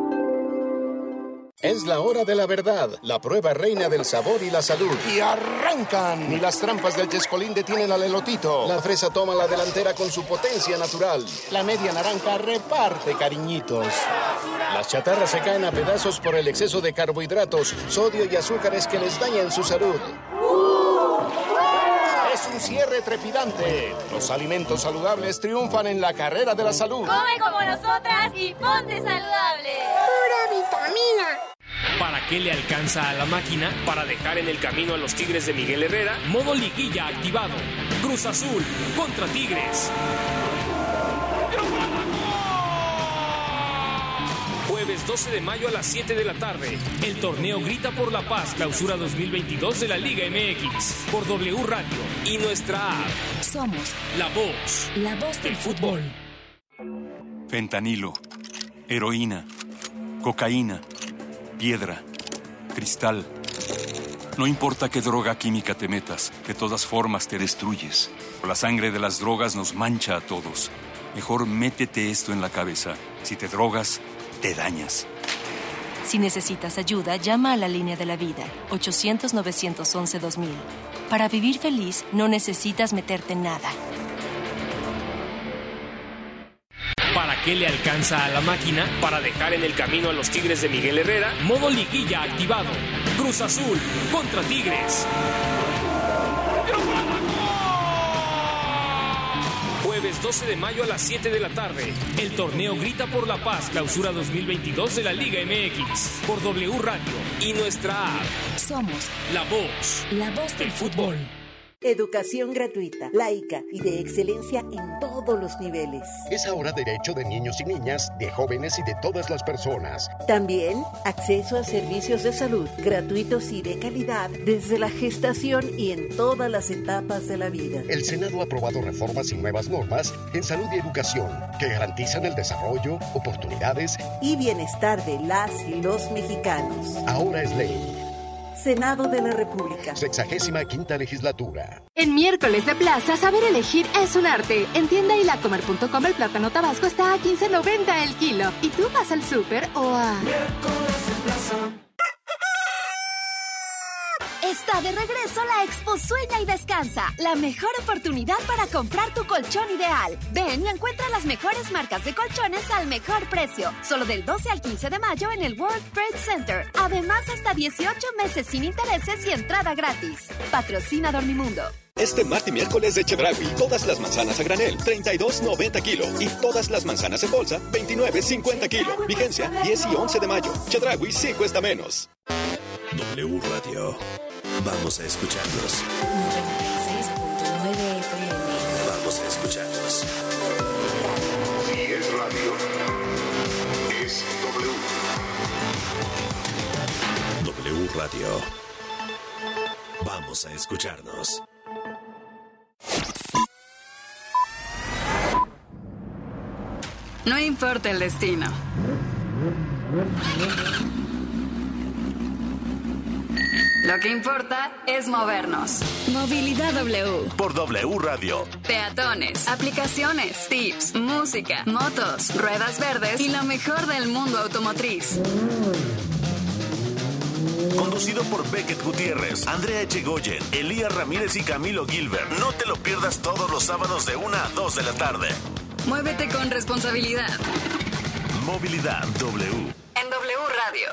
Es la hora de la verdad, la prueba reina del sabor y la salud. ¡Y arrancan! Ni las trampas del Chescolín detienen al elotito. La fresa toma la delantera con su potencia natural. La media naranja reparte cariñitos. Las chatarras se caen a pedazos por el exceso de carbohidratos, sodio y azúcares que les dañan su salud. Es un cierre trepidante. Los alimentos saludables triunfan en la carrera de la salud. Come como nosotras y ponte saludable. Pura vitamina. ¿Para qué le alcanza a la máquina? Para dejar en el camino a los Tigres de Miguel Herrera. Modo liguilla activado. Cruz Azul contra Tigres. Jueves doce de mayo a las siete de la tarde. El torneo Grita por la Paz, clausura dos mil veintidós de la Liga M X. Por W Radio y nuestra app. Somos la voz. La voz del fútbol. Fentanilo, heroína, cocaína, piedra, cristal. No importa qué droga química te metas, de todas formas te destruyes. La sangre de las drogas nos mancha a todos. Mejor métete esto en la cabeza. Si te drogas, te dañas. Si necesitas ayuda, llama a la línea de la vida, ochocientos, novecientos once, dos mil. Para vivir feliz, no necesitas meterte en nada. ¿Para qué le alcanza a la máquina? Para dejar en el camino a los Tigres de Miguel Herrera, modo liguilla activado. Cruz Azul contra Tigres. Jueves doce de mayo a las siete de la tarde. El torneo Grita por la Paz, clausura dos mil veintidós de la Liga M X. Por W Radio y nuestra app. Somos la voz. La voz del fútbol. Educación gratuita, laica y de excelencia en todos los niveles. Es ahora derecho de niños y niñas, de jóvenes y de todas las personas. También acceso a servicios de salud gratuitos y de calidad desde la gestación y en todas las etapas de la vida. El Senado ha aprobado reformas y nuevas normas en salud y educación que garantizan el desarrollo, oportunidades y bienestar de las y los mexicanos. Ahora es ley. Senado de la República. Sexagésima quinta legislatura. En miércoles de plaza, saber elegir es un arte. En tienda y la comer punto com el plátano tabasco está a quince noventa el kilo. ¿Y tú vas al súper o a...? Miércoles de plaza. Está de regreso la Expo Sueña y Descansa, la mejor oportunidad para comprar tu colchón ideal. Ven y encuentra las mejores marcas de colchones al mejor precio. Solo del doce al quince de mayo en el World Trade Center. Además, hasta dieciocho meses sin intereses y entrada gratis. Patrocina Dormimundo. Este martes y miércoles de Chedraui, todas las manzanas a granel, treinta y dos noventa kilo. Y todas las manzanas en bolsa, veintinueve cincuenta kilo. Vigencia, diez y once de mayo. Chedraui sí cuesta menos. W Radio. Vamos a escucharnos. noventa y seis punto nueve F M. Vamos a escucharnos. Si es radio, es W. W Radio. Vamos a escucharnos. No importa el destino. Lo que importa es movernos. Movilidad W. Por W Radio. Peatones, aplicaciones, tips, música, motos, ruedas verdes y lo mejor del mundo automotriz. Conducido por Beckett Gutiérrez, Andrea Echegoyen, Elías Ramírez y Camilo Gilbert. No te lo pierdas todos los sábados de una a dos de la tarde. Muévete con responsabilidad. Movilidad W. En W Radio.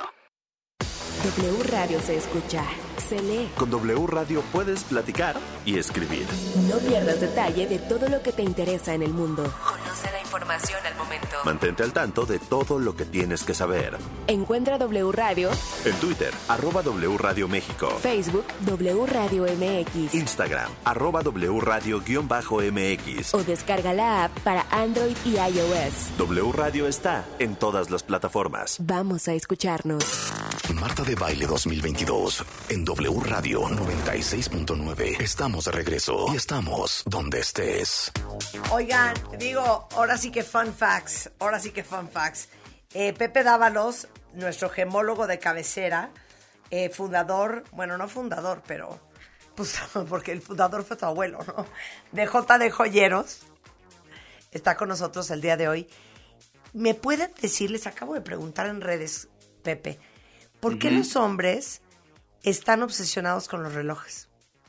W Radio se escucha, se lee. Con W Radio puedes platicar y escribir. No pierdas detalle de todo lo que te interesa en el mundo. Conoce la información al momento. Mantente al tanto de todo lo que tienes que saber. Encuentra W Radio en Twitter, arroba W Radio México. Facebook, W Radio M X. Instagram, arroba W Radio guión bajo M X. O descarga la app para Android y iOS. W Radio está en todas las plataformas. Vamos a escucharnos. Marta de Baile dos mil veintidós en W Radio noventa y seis punto nueve. Estamos de regreso y estamos donde estés. Oigan, digo, ahora sí que fun facts, ahora sí que fun facts. Eh, Pepe Dávalos, nuestro gemólogo de cabecera, eh, fundador, bueno, no fundador, pero pues porque el fundador fue tu abuelo, ¿no? De J de Joyeros, está con nosotros el día de hoy. ¿Me pueden decir, les acabo de preguntar en redes, Pepe, ¿por qué uh-huh. los hombres están obsesionados con los relojes?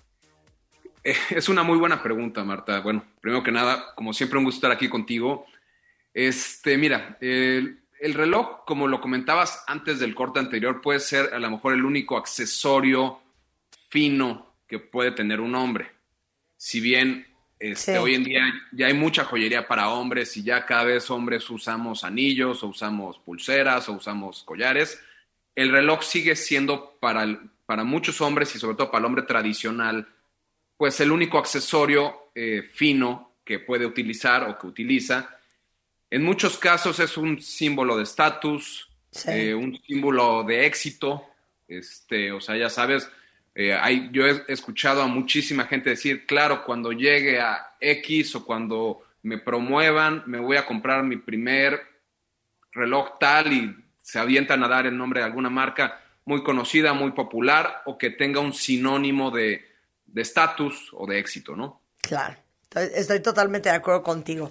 Eh, es una muy buena pregunta, Marta. Bueno, primero que nada, como siempre, un gusto estar aquí contigo. Este, mira, el, el reloj, como lo comentabas antes del corte anterior, puede ser a lo mejor el único accesorio fino que puede tener un hombre. Si bien este, sí. hoy en día ya hay mucha joyería para hombres y ya cada vez hombres usamos anillos o usamos pulseras o usamos collares, el reloj sigue siendo para, el, para muchos hombres y sobre todo para el hombre tradicional, pues el único accesorio eh, fino que puede utilizar o que utiliza. En muchos casos es un símbolo de estatus, sí. eh, un símbolo de éxito. Este, o sea, ya sabes, eh, hay, yo he escuchado a muchísima gente decir, claro, cuando llegue a X o cuando me promuevan, me voy a comprar mi primer reloj tal y se avientan a dar el nombre de alguna marca muy conocida, muy popular o que tenga un sinónimo de de estatus o de éxito, ¿no? Claro, estoy totalmente de acuerdo contigo.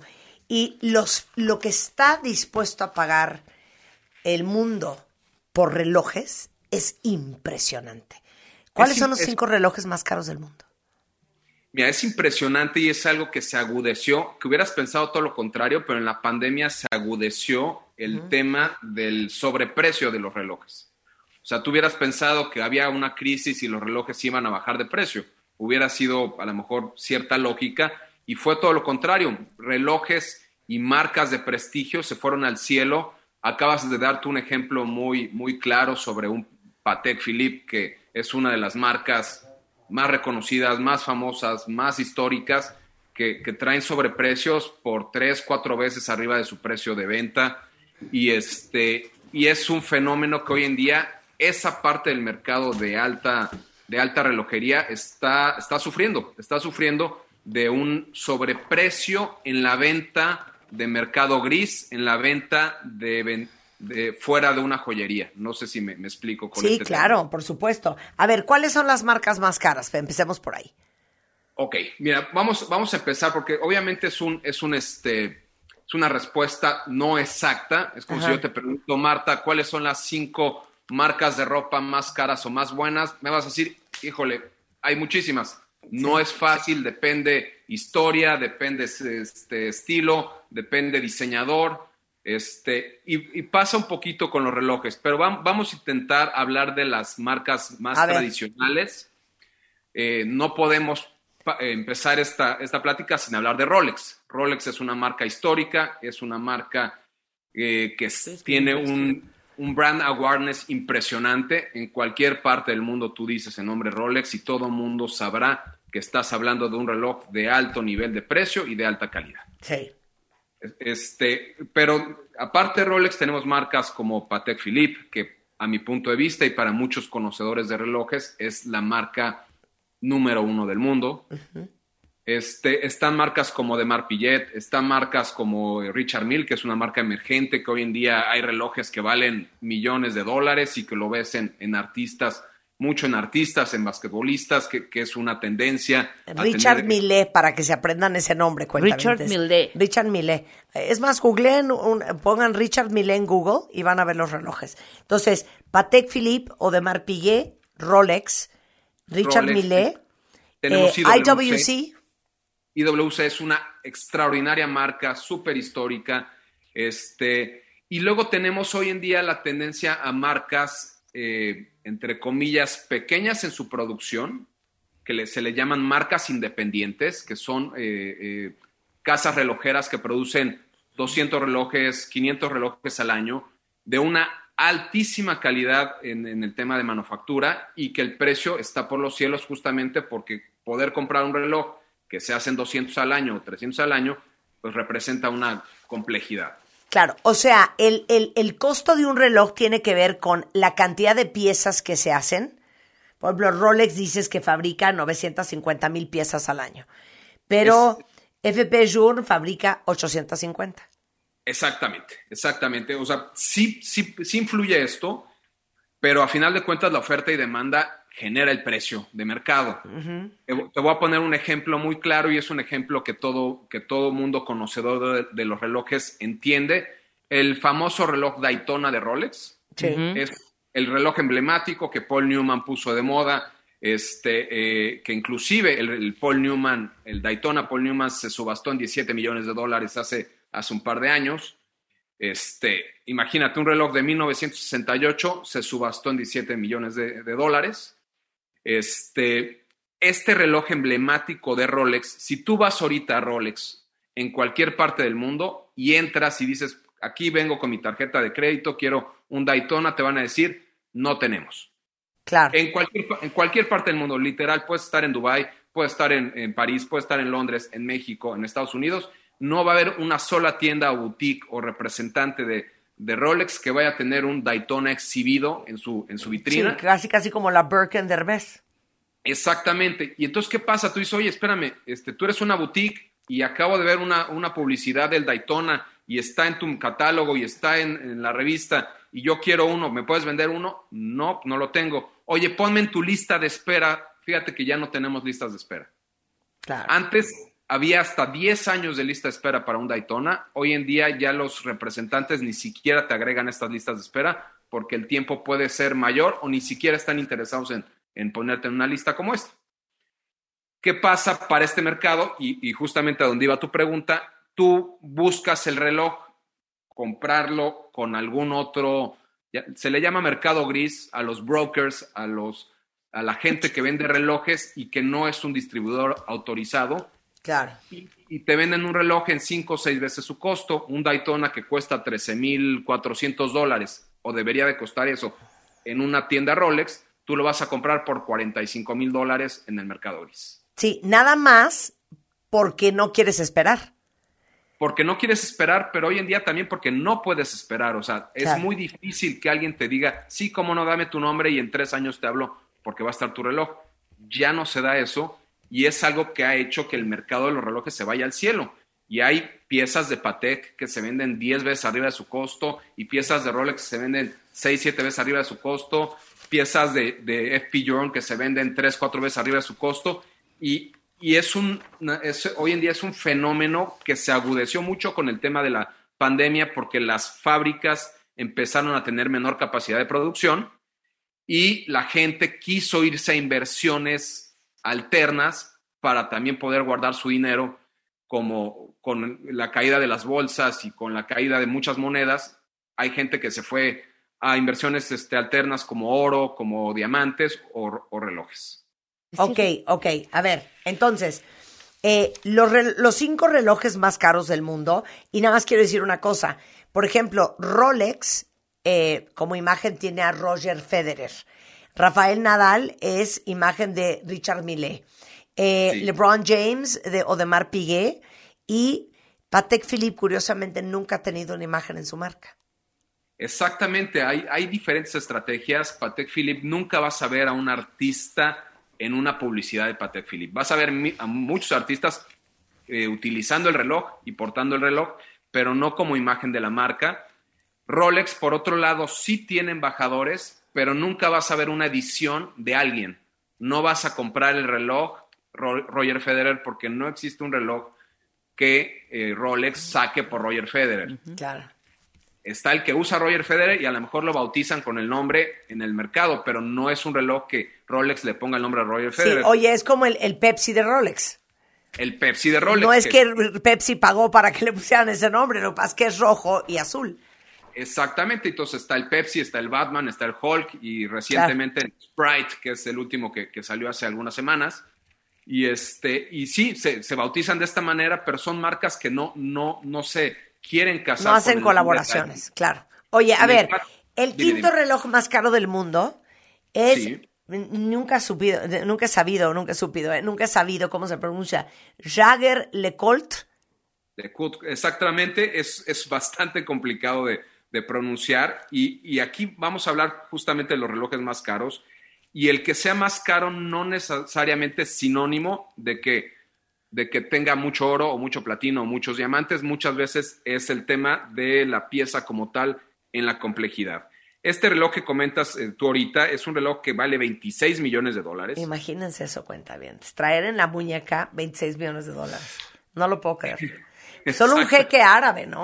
Y los, lo que está dispuesto a pagar el mundo por relojes es impresionante. ¿Cuáles Es, son los es, cinco relojes más caros del mundo? Mira, es impresionante y es algo que se agudeció, que hubieras pensado todo lo contrario, pero en la pandemia se agudeció el uh-huh. tema del sobreprecio de los relojes. O sea, tú hubieras pensado que había una crisis y los relojes iban a bajar de precio. Hubiera sido a lo mejor cierta lógica y fue todo lo contrario. Relojes y marcas de prestigio se fueron al cielo. Acabas de darte un ejemplo muy, muy claro sobre un Patek Philippe, que es una de las marcas más reconocidas, más famosas, más históricas, que, que traen sobreprecios por tres, cuatro veces arriba de su precio de venta. Y, este, y es un fenómeno que hoy en día esa parte del mercado de alta, de alta relojería está, está sufriendo, está sufriendo de un sobreprecio en la venta de mercado gris, en la venta de, de fuera de una joyería. No sé si me, me explico con sí, este claro, tema. Por supuesto. A ver, ¿cuáles son las marcas más caras? Empecemos por ahí. Ok, mira, vamos, vamos a empezar porque obviamente es un, es un este, es una respuesta no exacta. Es como Ajá. si yo te pregunto, Marta, ¿cuáles son las cinco marcas de ropa más caras o más buenas? Me vas a decir, híjole, hay muchísimas. No sí. es fácil, depende historia, depende este, estilo, depende diseñador, este, y, y pasa un poquito con los relojes, pero va, vamos a intentar hablar de las marcas más a tradicionales. Eh, no podemos pa- empezar esta, esta plática sin hablar de Rolex. Rolex es una marca histórica, es una marca eh, que sí, tiene un... un brand awareness impresionante. En cualquier parte del mundo tú dices el nombre Rolex y todo el mundo sabrá que estás hablando de un reloj de alto nivel de precio y de alta calidad. Sí. Este, pero aparte de Rolex tenemos marcas como Patek Philippe, que a mi punto de vista y para muchos conocedores de relojes es la marca número uno del mundo. Uh-huh. Este, están marcas como Audemars Piguet, están marcas como Richard Mille, que es una marca emergente, que hoy en día hay relojes que valen millones de dólares y que lo ves en, en artistas, mucho en artistas, en basquetbolistas, que, que es una tendencia. Richard tener... Mille, para que se aprendan ese nombre, cuéntame. Richard Mille. Richard Mille. Es más, googleen, un, pongan Richard Mille en Google y van a ver los relojes. Entonces, Patek Philippe, Audemars Piguet, Rolex, Richard Rolex, Mille, tenemos eh, I W C. I W C es una extraordinaria marca, súper histórica. Este, y luego tenemos hoy en día la tendencia a marcas, eh, entre comillas, pequeñas en su producción, que le, se le llaman marcas independientes, que son eh, eh, casas relojeras que producen doscientos relojes, quinientos relojes al año, de una altísima calidad en, en el tema de manufactura y que el precio está por los cielos justamente porque poder comprar un reloj que se hacen doscientos al año o trescientos al año, pues representa una complejidad. Claro, o sea, el, el, el costo de un reloj tiene que ver con la cantidad de piezas que se hacen. Por ejemplo, Rolex dices que fabrica novecientas cincuenta mil piezas al año, pero es, F P Journe fabrica ochocientas cincuenta. Exactamente, exactamente. O sea, sí, sí, sí influye esto, pero a final de cuentas la oferta y demanda genera el precio de mercado. Uh-huh. Te voy a poner un ejemplo muy claro y es un ejemplo que todo, que todo mundo conocedor de, de los relojes entiende. El famoso reloj Daytona de Rolex. Sí. Uh-huh. Es el reloj emblemático que Paul Newman puso de moda, este, eh, que inclusive el, el Paul Newman, el Daytona Paul Newman se subastó en diecisiete millones de dólares hace, hace un par de años. Este, imagínate, un reloj de mil novecientos sesenta y ocho se subastó en diecisiete millones de, de dólares. Este, este reloj emblemático de Rolex, si tú vas ahorita a Rolex en cualquier parte del mundo y entras y dices, aquí vengo con mi tarjeta de crédito, quiero un Daytona, te van a decir, no tenemos. Claro. En cualquier, en cualquier parte del mundo, literal, puedes estar en Dubái, puedes estar en, en París, puedes estar en Londres, en México, en Estados Unidos, no va a haber una sola tienda o boutique o representante de de Rolex que vaya a tener un Daytona exhibido en su, en su vitrina. Sí, casi casi como la Birkin de Hermès. Exactamente. Y entonces, ¿qué pasa? Tú dices, oye, espérame, este, tú eres una boutique y acabo de ver una, una publicidad del Daytona y está en tu catálogo y está en, en la revista y yo quiero uno, ¿me puedes vender uno? No, no lo tengo. Oye, ponme en tu lista de espera. Fíjate que ya no tenemos listas de espera. Claro. Antes, había hasta diez años de lista de espera para un Daytona. Hoy en día ya los representantes ni siquiera te agregan estas listas de espera porque el tiempo puede ser mayor o ni siquiera están interesados en, en ponerte en una lista como esta. ¿Qué pasa para este mercado? Y, y justamente a donde iba tu pregunta, tú buscas el reloj, comprarlo con algún otro, ya, se le llama mercado gris a los brokers, a, los, a la gente que vende relojes y que no es un distribuidor autorizado. Claro. Y, y te venden un reloj en cinco o seis veces su costo, un Daytona que cuesta trece mil cuatrocientos dólares, o debería de costar eso en una tienda Rolex, tú lo vas a comprar por cuarenta y cinco mil dólares en el mercado gris. Sí, nada más porque no quieres esperar. Porque no quieres esperar, pero hoy en día también porque no puedes esperar. O sea, es Claro. muy difícil que alguien te diga, sí, cómo no, dame tu nombre y en tres años te hablo porque va a estar tu reloj. Ya no se da eso y es algo que ha hecho que el mercado de los relojes se vaya al cielo. Y hay piezas de Patek que se venden diez veces arriba de su costo y piezas de Rolex que se venden seis, siete veces arriba de su costo, piezas de, de F P Journe que se venden tres, cuatro veces arriba de su costo. Y, y es un, es, hoy en día es un fenómeno que se agudeció mucho con el tema de la pandemia porque las fábricas empezaron a tener menor capacidad de producción y la gente quiso irse a inversiones alternas para también poder guardar su dinero, como con la caída de las bolsas y con la caída de muchas monedas. Hay gente que se fue a inversiones este, alternas como oro, como diamantes o, o relojes. Ok, ok. A ver, entonces, eh, los, re- los cinco relojes más caros del mundo, y nada más quiero decir una cosa. Por ejemplo, Rolex, eh, como imagen tiene a Roger Federer. Rafael Nadal es imagen de Richard Mille. Eh, Sí. LeBron James de Audemars Piguet y Patek Philippe, curiosamente, nunca ha tenido una imagen en su marca. Exactamente, hay, hay diferentes estrategias. Patek Philippe, nunca vas a ver a un artista en una publicidad de Patek Philippe. Vas a ver mi- a muchos artistas eh, utilizando el reloj y portando el reloj, pero no como imagen de la marca. Rolex, por otro lado, sí tiene embajadores, pero nunca vas a ver una edición de alguien. No vas a comprar el reloj Ro- Roger Federer porque no existe un reloj que eh, Rolex saque por Roger Federer. Claro. Está el que usa Roger Federer y a lo mejor lo bautizan con el nombre en el mercado, pero no es un reloj que Rolex le ponga el nombre a Roger Sí, Federer. oye, es como el, el Pepsi de Rolex. El Pepsi de Rolex. No es que Pepsi pagó para que le pusieran ese nombre, lo que pasa es que es rojo y azul. Exactamente, entonces está el Pepsi, está el Batman, está el Hulk y recientemente el Sprite, que es el último que, que salió hace algunas semanas. Y, este, y sí, se, se bautizan de esta manera, pero son marcas que no, no, no se quieren casar. No hacen con el colaboraciones, claro. Oye, a En el ver, caso- el Dime, quinto dime. reloj más caro del mundo es, Sí. nunca he supido, nunca he sabido, nunca he supido, eh, nunca he sabido cómo se pronuncia, Jaeger LeCoultre. De Kut- Exactamente, es, es bastante complicado de, de pronunciar y, y aquí vamos a hablar justamente de los relojes más caros y el que sea más caro no necesariamente es sinónimo de que, de que tenga mucho oro o mucho platino o muchos diamantes, muchas veces es el tema de la pieza como tal en la complejidad. Este reloj que comentas eh, tú ahorita es un reloj que vale veintiséis millones de dólares. Imagínense eso, cuenta bien. Traer en la muñeca veintiséis millones de dólares. No lo puedo creer. Solo un Exacto. jeque árabe, ¿no?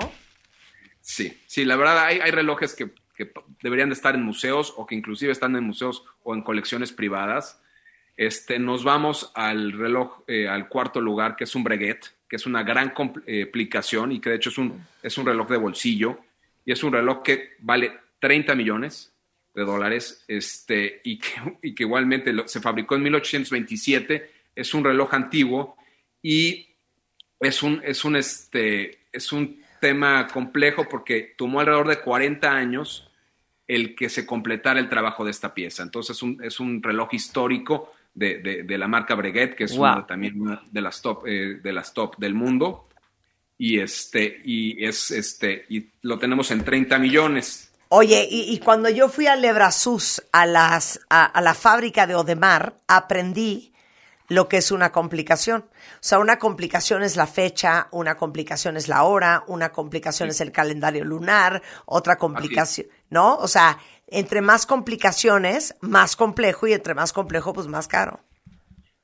Sí, sí, la verdad hay, hay relojes que, que deberían de estar en museos o que inclusive están en museos o en colecciones privadas. Este, nos vamos al reloj, eh, al cuarto lugar, que es un Breguet, que es una gran complicación y que de hecho es un, es un reloj de bolsillo y es un reloj que vale treinta millones de dólares este, y, que, y que igualmente lo- se fabricó en mil ochocientos veintisiete, es un reloj antiguo y es un, es un, este, es un tema complejo porque tomó alrededor de cuarenta años el que se completara el trabajo de esta pieza. Entonces es un, es un reloj histórico de, de, de la marca Breguet, que es Wow. una, también una de las top, eh, de las top del mundo. Y, este, y, es, este, y lo tenemos en treinta millones. Oye, y, y cuando yo fui a Lebrasus, a, las, a, a la fábrica de Audemars, aprendí lo que es una complicación. O sea, una complicación es la fecha, una complicación es la hora, una complicación es el calendario lunar, otra complicación, ¿no? O sea, entre más complicaciones, más complejo, y entre más complejo, pues más caro.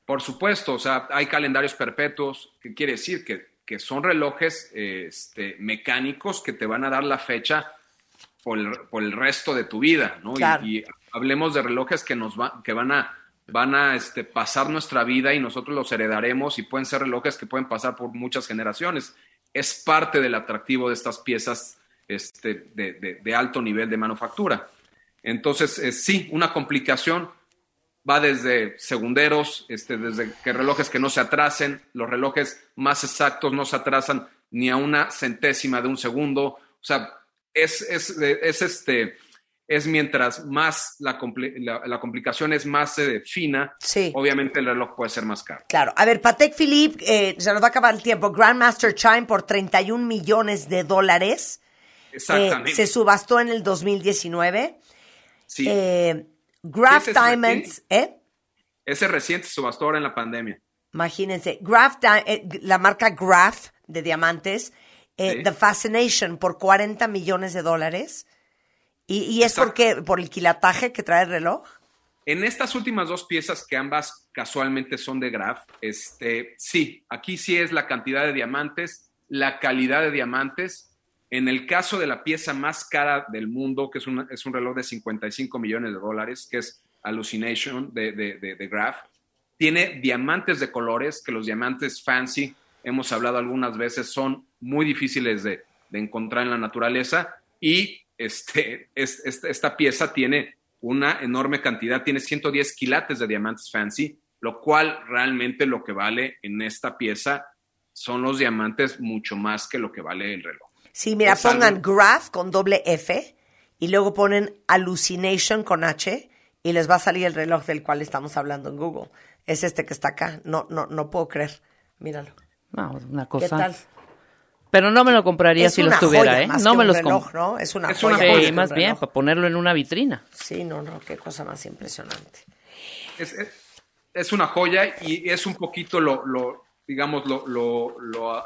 Por supuesto, o sea, hay calendarios perpetuos, que quiere decir que, que son relojes este, mecánicos que te van a dar la fecha por el, por el resto de tu vida, ¿no? Claro. Y, y hablemos de relojes que nos va, que van a, van a este, pasar nuestra vida y nosotros los heredaremos, y pueden ser relojes que pueden pasar por muchas generaciones. Es parte del atractivo de estas piezas este, de, de, de alto nivel de manufactura. Entonces, eh, sí, una complicación va desde segunderos, este, desde que relojes que no se atrasen, los relojes más exactos no se atrasan ni a una centésima de un segundo. O sea, es, es, es, este, es mientras más la, compli- la, la complicación es más eh, fina, sí. Obviamente el reloj puede ser más caro. Claro. A ver, Patek Philippe, eh, se nos va a acabar el tiempo. Grandmaster Chime por treinta y un millones de dólares. Exactamente. Eh, se subastó en el dos mil diecinueve. Sí. Eh, Graf Sí, ese es Diamonds, reciente. ¿eh? Ese reciente se subastó ahora en la pandemia. Imagínense, Graf, Di- eh, la marca Graf de diamantes, eh, Sí. The Fascination por cuarenta millones de dólares. ¿Y, y es Exacto. porque por el quilataje que trae el reloj? En estas últimas dos piezas, que ambas casualmente son de Graf, este, sí, aquí sí es la cantidad de diamantes, la calidad de diamantes. En el caso de la pieza más cara del mundo, que es, una, es un reloj de cincuenta y cinco millones de dólares, que es Hallucination de, de, de, de Graf, tiene diamantes de colores, que los diamantes fancy, hemos hablado algunas veces, son muy difíciles de, de encontrar en la naturaleza, y este, es, es, esta pieza tiene una enorme cantidad, tiene ciento diez quilates de diamantes fancy, lo cual realmente lo que vale en esta pieza son los diamantes mucho más que lo que vale el reloj. Sí, mira, Es pongan algo- Graf con doble F y luego ponen Hallucination con H y les va a salir el reloj del cual estamos hablando en Google. Es este que está acá. No, no, no puedo creer. Míralo. No, una cosa. ¿Qué tal? Pero no me lo compraría Es si los una tuviera, joya, ¿eh? más No que me un los reloj, compro. ¿no? Es una Es joya. una más joya. que Sí, un más reloj. bien, para ponerlo en una vitrina. Sí, no, no, qué cosa más impresionante. Es, es, es una joya, y es un poquito lo, lo digamos, lo, lo, lo,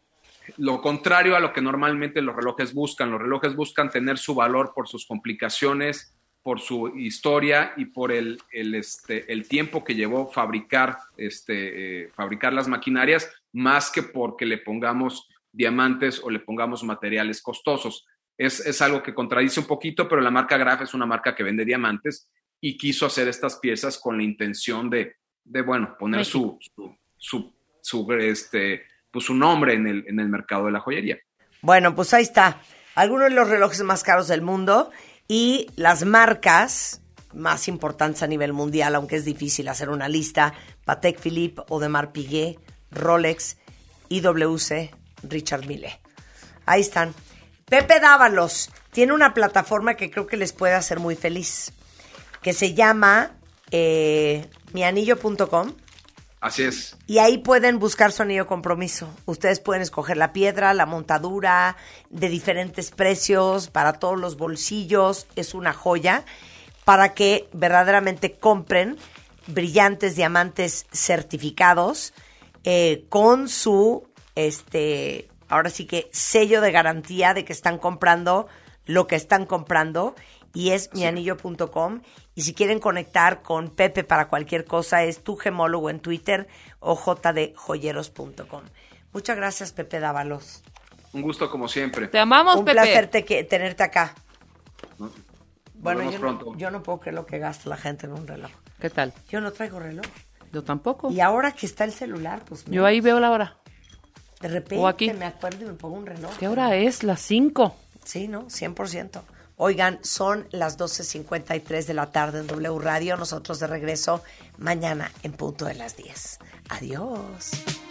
lo contrario a lo que normalmente los relojes buscan. Los relojes buscan tener su valor por sus complicaciones, por su historia y por el, el, este, el tiempo que llevó fabricar, este, eh, fabricar las maquinarias, más que porque le pongamos diamantes o le pongamos materiales costosos. Es, es algo que contradice un poquito, pero la marca Graf es una marca que vende diamantes y quiso hacer estas piezas con la intención de, de bueno, poner su, su, su, su, este, pues su nombre en el, en el mercado de la joyería. Bueno, pues ahí está. Algunos de los relojes más caros del mundo y las marcas más importantes a nivel mundial, aunque es difícil hacer una lista: Patek Philippe, Audemars Piguet, Rolex, I W C, Richard Mille. Ahí están. Pepe Dávalos tiene una plataforma que creo que les puede hacer muy feliz, que se llama eh, mi anillo punto com. Así es. Y ahí pueden buscar su anillo compromiso. Ustedes pueden escoger la piedra, la montadura, de diferentes precios, para todos los bolsillos. Es una joya para que verdaderamente compren brillantes diamantes certificados eh, con su, este, ahora sí que sello de garantía de que están comprando lo que están comprando. Y es mi anillo punto com. Y si quieren conectar con Pepe para cualquier cosa, es tu gemólogo en Twitter o j d joyeros punto com. Muchas gracias, Pepe Dávalos. Un gusto como siempre. Te amamos, Un Pepe. placer te- que- tenerte acá. Nos Bueno, vemos yo pronto. no, yo no puedo creer lo que gasta la gente en un reloj. ¿Qué tal? Yo no traigo reloj. Yo tampoco. Y ahora que está el celular, pues Yo ahí veo la hora. de repente o aquí. me acuerdo y me pongo un reloj. ¿Qué hora es? Las cinco. Sí, ¿no? cien por ciento. Oigan, son las doce cincuenta y tres de la tarde en W Radio. Nosotros de regreso mañana en punto de las diez. Adiós.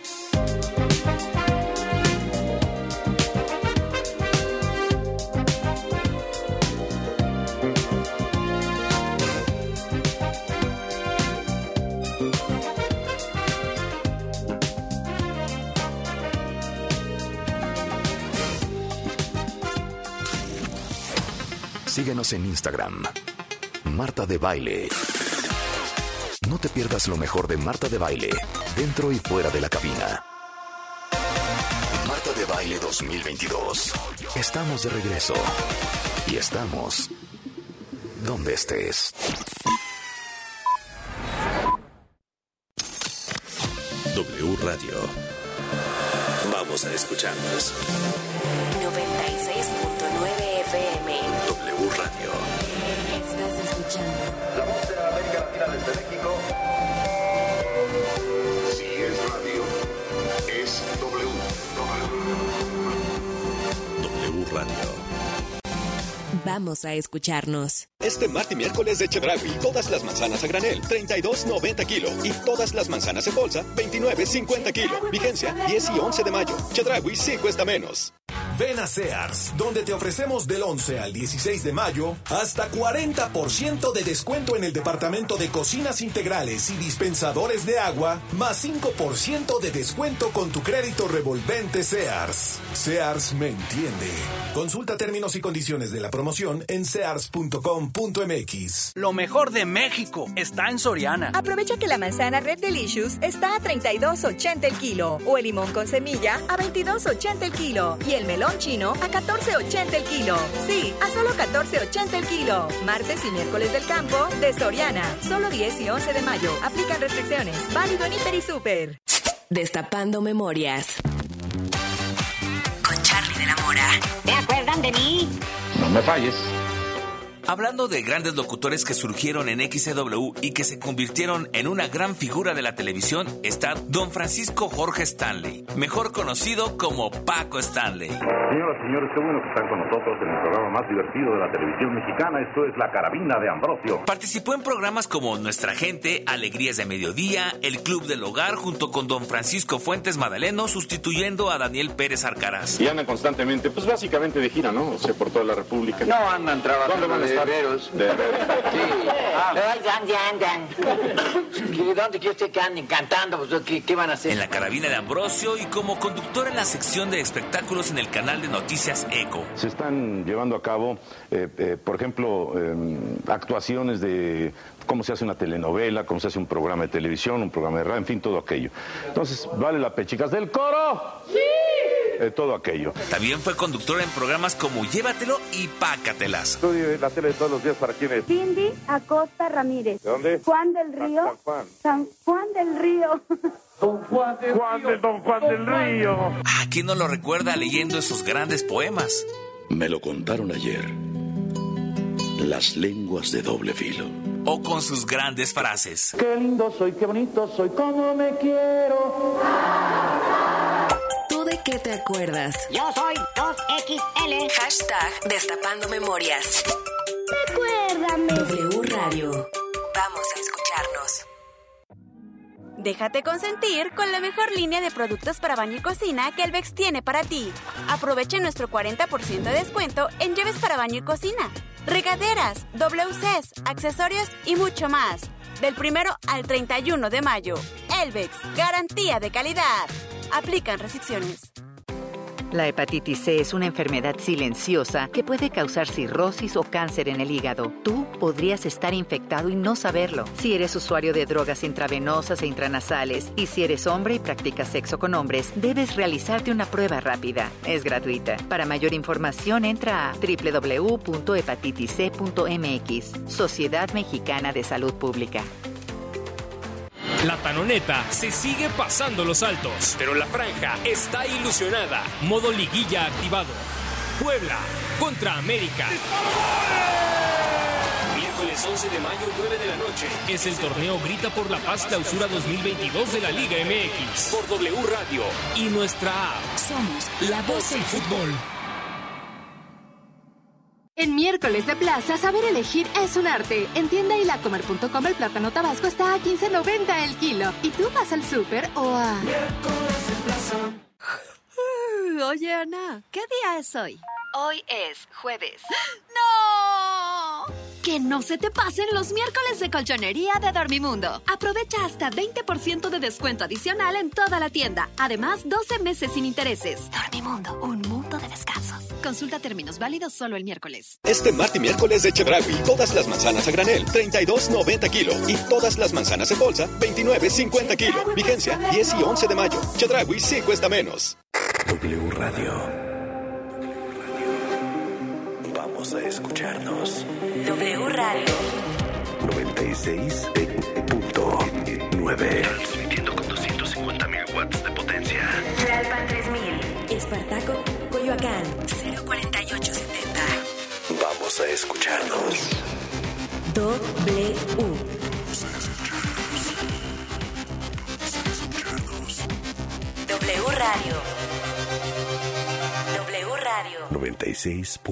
Síguenos en Instagram. Marta de Baile. No te pierdas lo mejor de Marta de Baile, dentro y fuera de la cabina. Marta de Baile dos mil veintidós. Estamos de regreso. Y estamos donde estés. W Radio. Vamos a escucharnos. noventa y seis punto nueve F M. W Radio. Estás escuchando la voz de la América Latina desde México. Si es radio, es W. W Radio. Vamos a escucharnos. Este martes y miércoles de Chedraui, todas las manzanas a granel, treinta y dos noventa kilo. Y todas las manzanas en bolsa, veintinueve cincuenta kilo. Vigencia diez y once de mayo. Chedraui sí cuesta menos. Ven a Sears, donde te ofrecemos del once al dieciséis de mayo hasta cuarenta por ciento de descuento en el departamento de cocinas integrales y dispensadores de agua, más cinco por ciento de descuento con tu crédito revolvente Sears. Sears me entiende. Consulta términos y condiciones de la promoción en sears punto com punto m x. Lo mejor de México está en Soriana. Aprovecha que la manzana Red Delicious está a treinta y dos ochenta el kilo, o el limón con semilla a veintidós ochenta el kilo, y el melón chino a catorce ochenta el kilo. Sí, a solo catorce ochenta el kilo. Martes y miércoles del campo de Soriana. Solo diez y once de mayo. Aplican restricciones. Válido en Hiper y Super. Destapando memorias. Con Charlie de la Mora. ¿Te acuerdan de mí? No me falles. Hablando de grandes locutores que surgieron en X C W y que se convirtieron en una gran figura de la televisión, está don Francisco Jorge Stanley, mejor conocido como Paco Stanley. Señoras y señores, qué bueno que están con nosotros en el programa más divertido de la televisión mexicana. Esto es La Carabina de Ambrosio. Participó en programas como Nuestra Gente, Alegrías de Mediodía, El Club del Hogar, junto con don Francisco Fuentes Madaleno, sustituyendo a Daniel Pérez Arcaraz. Y andan constantemente, pues básicamente de gira, ¿no? O sea, por toda la República. No andan trabajando. ¿Dónde van a estar? De veros. De veros. Sí. Ah, ¿dónde andan? ¿Dónde quiere usted que anden cantando? Pues, ¿qué, ¿Qué van a hacer? En La Carabina de Ambrosio y como conductor en la sección de espectáculos en el canal de noticias ECO. Se están llevando a cabo, eh, eh, por ejemplo, eh, actuaciones de cómo se hace una telenovela, cómo se hace un programa de televisión, un programa de radio, en fin, todo aquello. Entonces, vale la pena, chicas del coro. ¡Sí! Eh, todo aquello. También fue conductor en programas como Llévatelo y Pácatelas. Estudio en la tele todos los días, ¿para quién es? Cindy Acosta Ramírez. ¿De dónde? Juan del Río. San Juan. San Juan del Río. Don Juan del Juan Río. De Don Juan Don del Juan. Río. Ah, ¿quién no lo recuerda leyendo esos grandes poemas? Me lo contaron ayer. Las lenguas de doble filo. O con sus grandes frases. Qué lindo soy, qué bonito soy, cómo me quiero. ¿Tú de qué te acuerdas? Yo soy dos equis ele. Hashtag Destapando Memorias. Recuérdame. W Radio. Vamos a escucharnos. Déjate consentir con la mejor línea de productos para baño y cocina que Elvex tiene para ti. Aprovecha nuestro cuarenta por ciento de descuento en llaves para baño y cocina, regaderas, W Cs, accesorios y mucho más. Del primero al treinta y uno de mayo. Elvex, garantía de calidad. Aplican restricciones. La hepatitis C es una enfermedad silenciosa que puede causar cirrosis o cáncer en el hígado. Tú podrías estar infectado y no saberlo. Si eres usuario de drogas intravenosas e intranasales y si eres hombre y practicas sexo con hombres, debes realizarte una prueba rápida. Es gratuita. Para mayor información, entra a doble u doble u doble u punto hepatitis c punto m x. Sociedad Mexicana de Salud Pública. La Tanoneta se sigue pasando los altos, pero la franja está ilusionada. Modo liguilla activado. Puebla contra América. Miércoles once de mayo, nueve de la noche. Es el torneo Grita por la Paz Clausura dos mil veintidós de la Liga M X. Por W Radio y nuestra app. Somos la voz del fútbol. En miércoles de plaza, saber elegir es un arte. En tienda y la comer punto com el plátano tabasco está a quince noventa el kilo. ¿Y tú vas al súper o a...? Miércoles de plaza. Oye, Ana, ¿qué día es hoy? Hoy es jueves. ¡No! Que no se te pasen los miércoles de colchonería de Dormimundo. Aprovecha hasta veinte por ciento de descuento adicional en toda la tienda. Además, doce meses sin intereses. Dormimundo, un mundo de descansos. Consulta términos válidos solo el miércoles. Este martes y miércoles de Chedraui, todas las manzanas a granel, treinta y dos noventa kilo. Y todas las manzanas en bolsa, veintinueve cincuenta kilo. Vigencia diez y once de mayo. Chedraui sí cuesta menos. W Radio. Vamos a escucharnos. W Radio. noventa y seis punto nueve. Transmitiendo con doscientos cincuenta frecuencia. Tlalpan tres mil. Espartaco, Coyoacán, cero cuarenta y ocho setenta. Vamos a escucharnos. W. W Radio. W Radio. noventa y seis.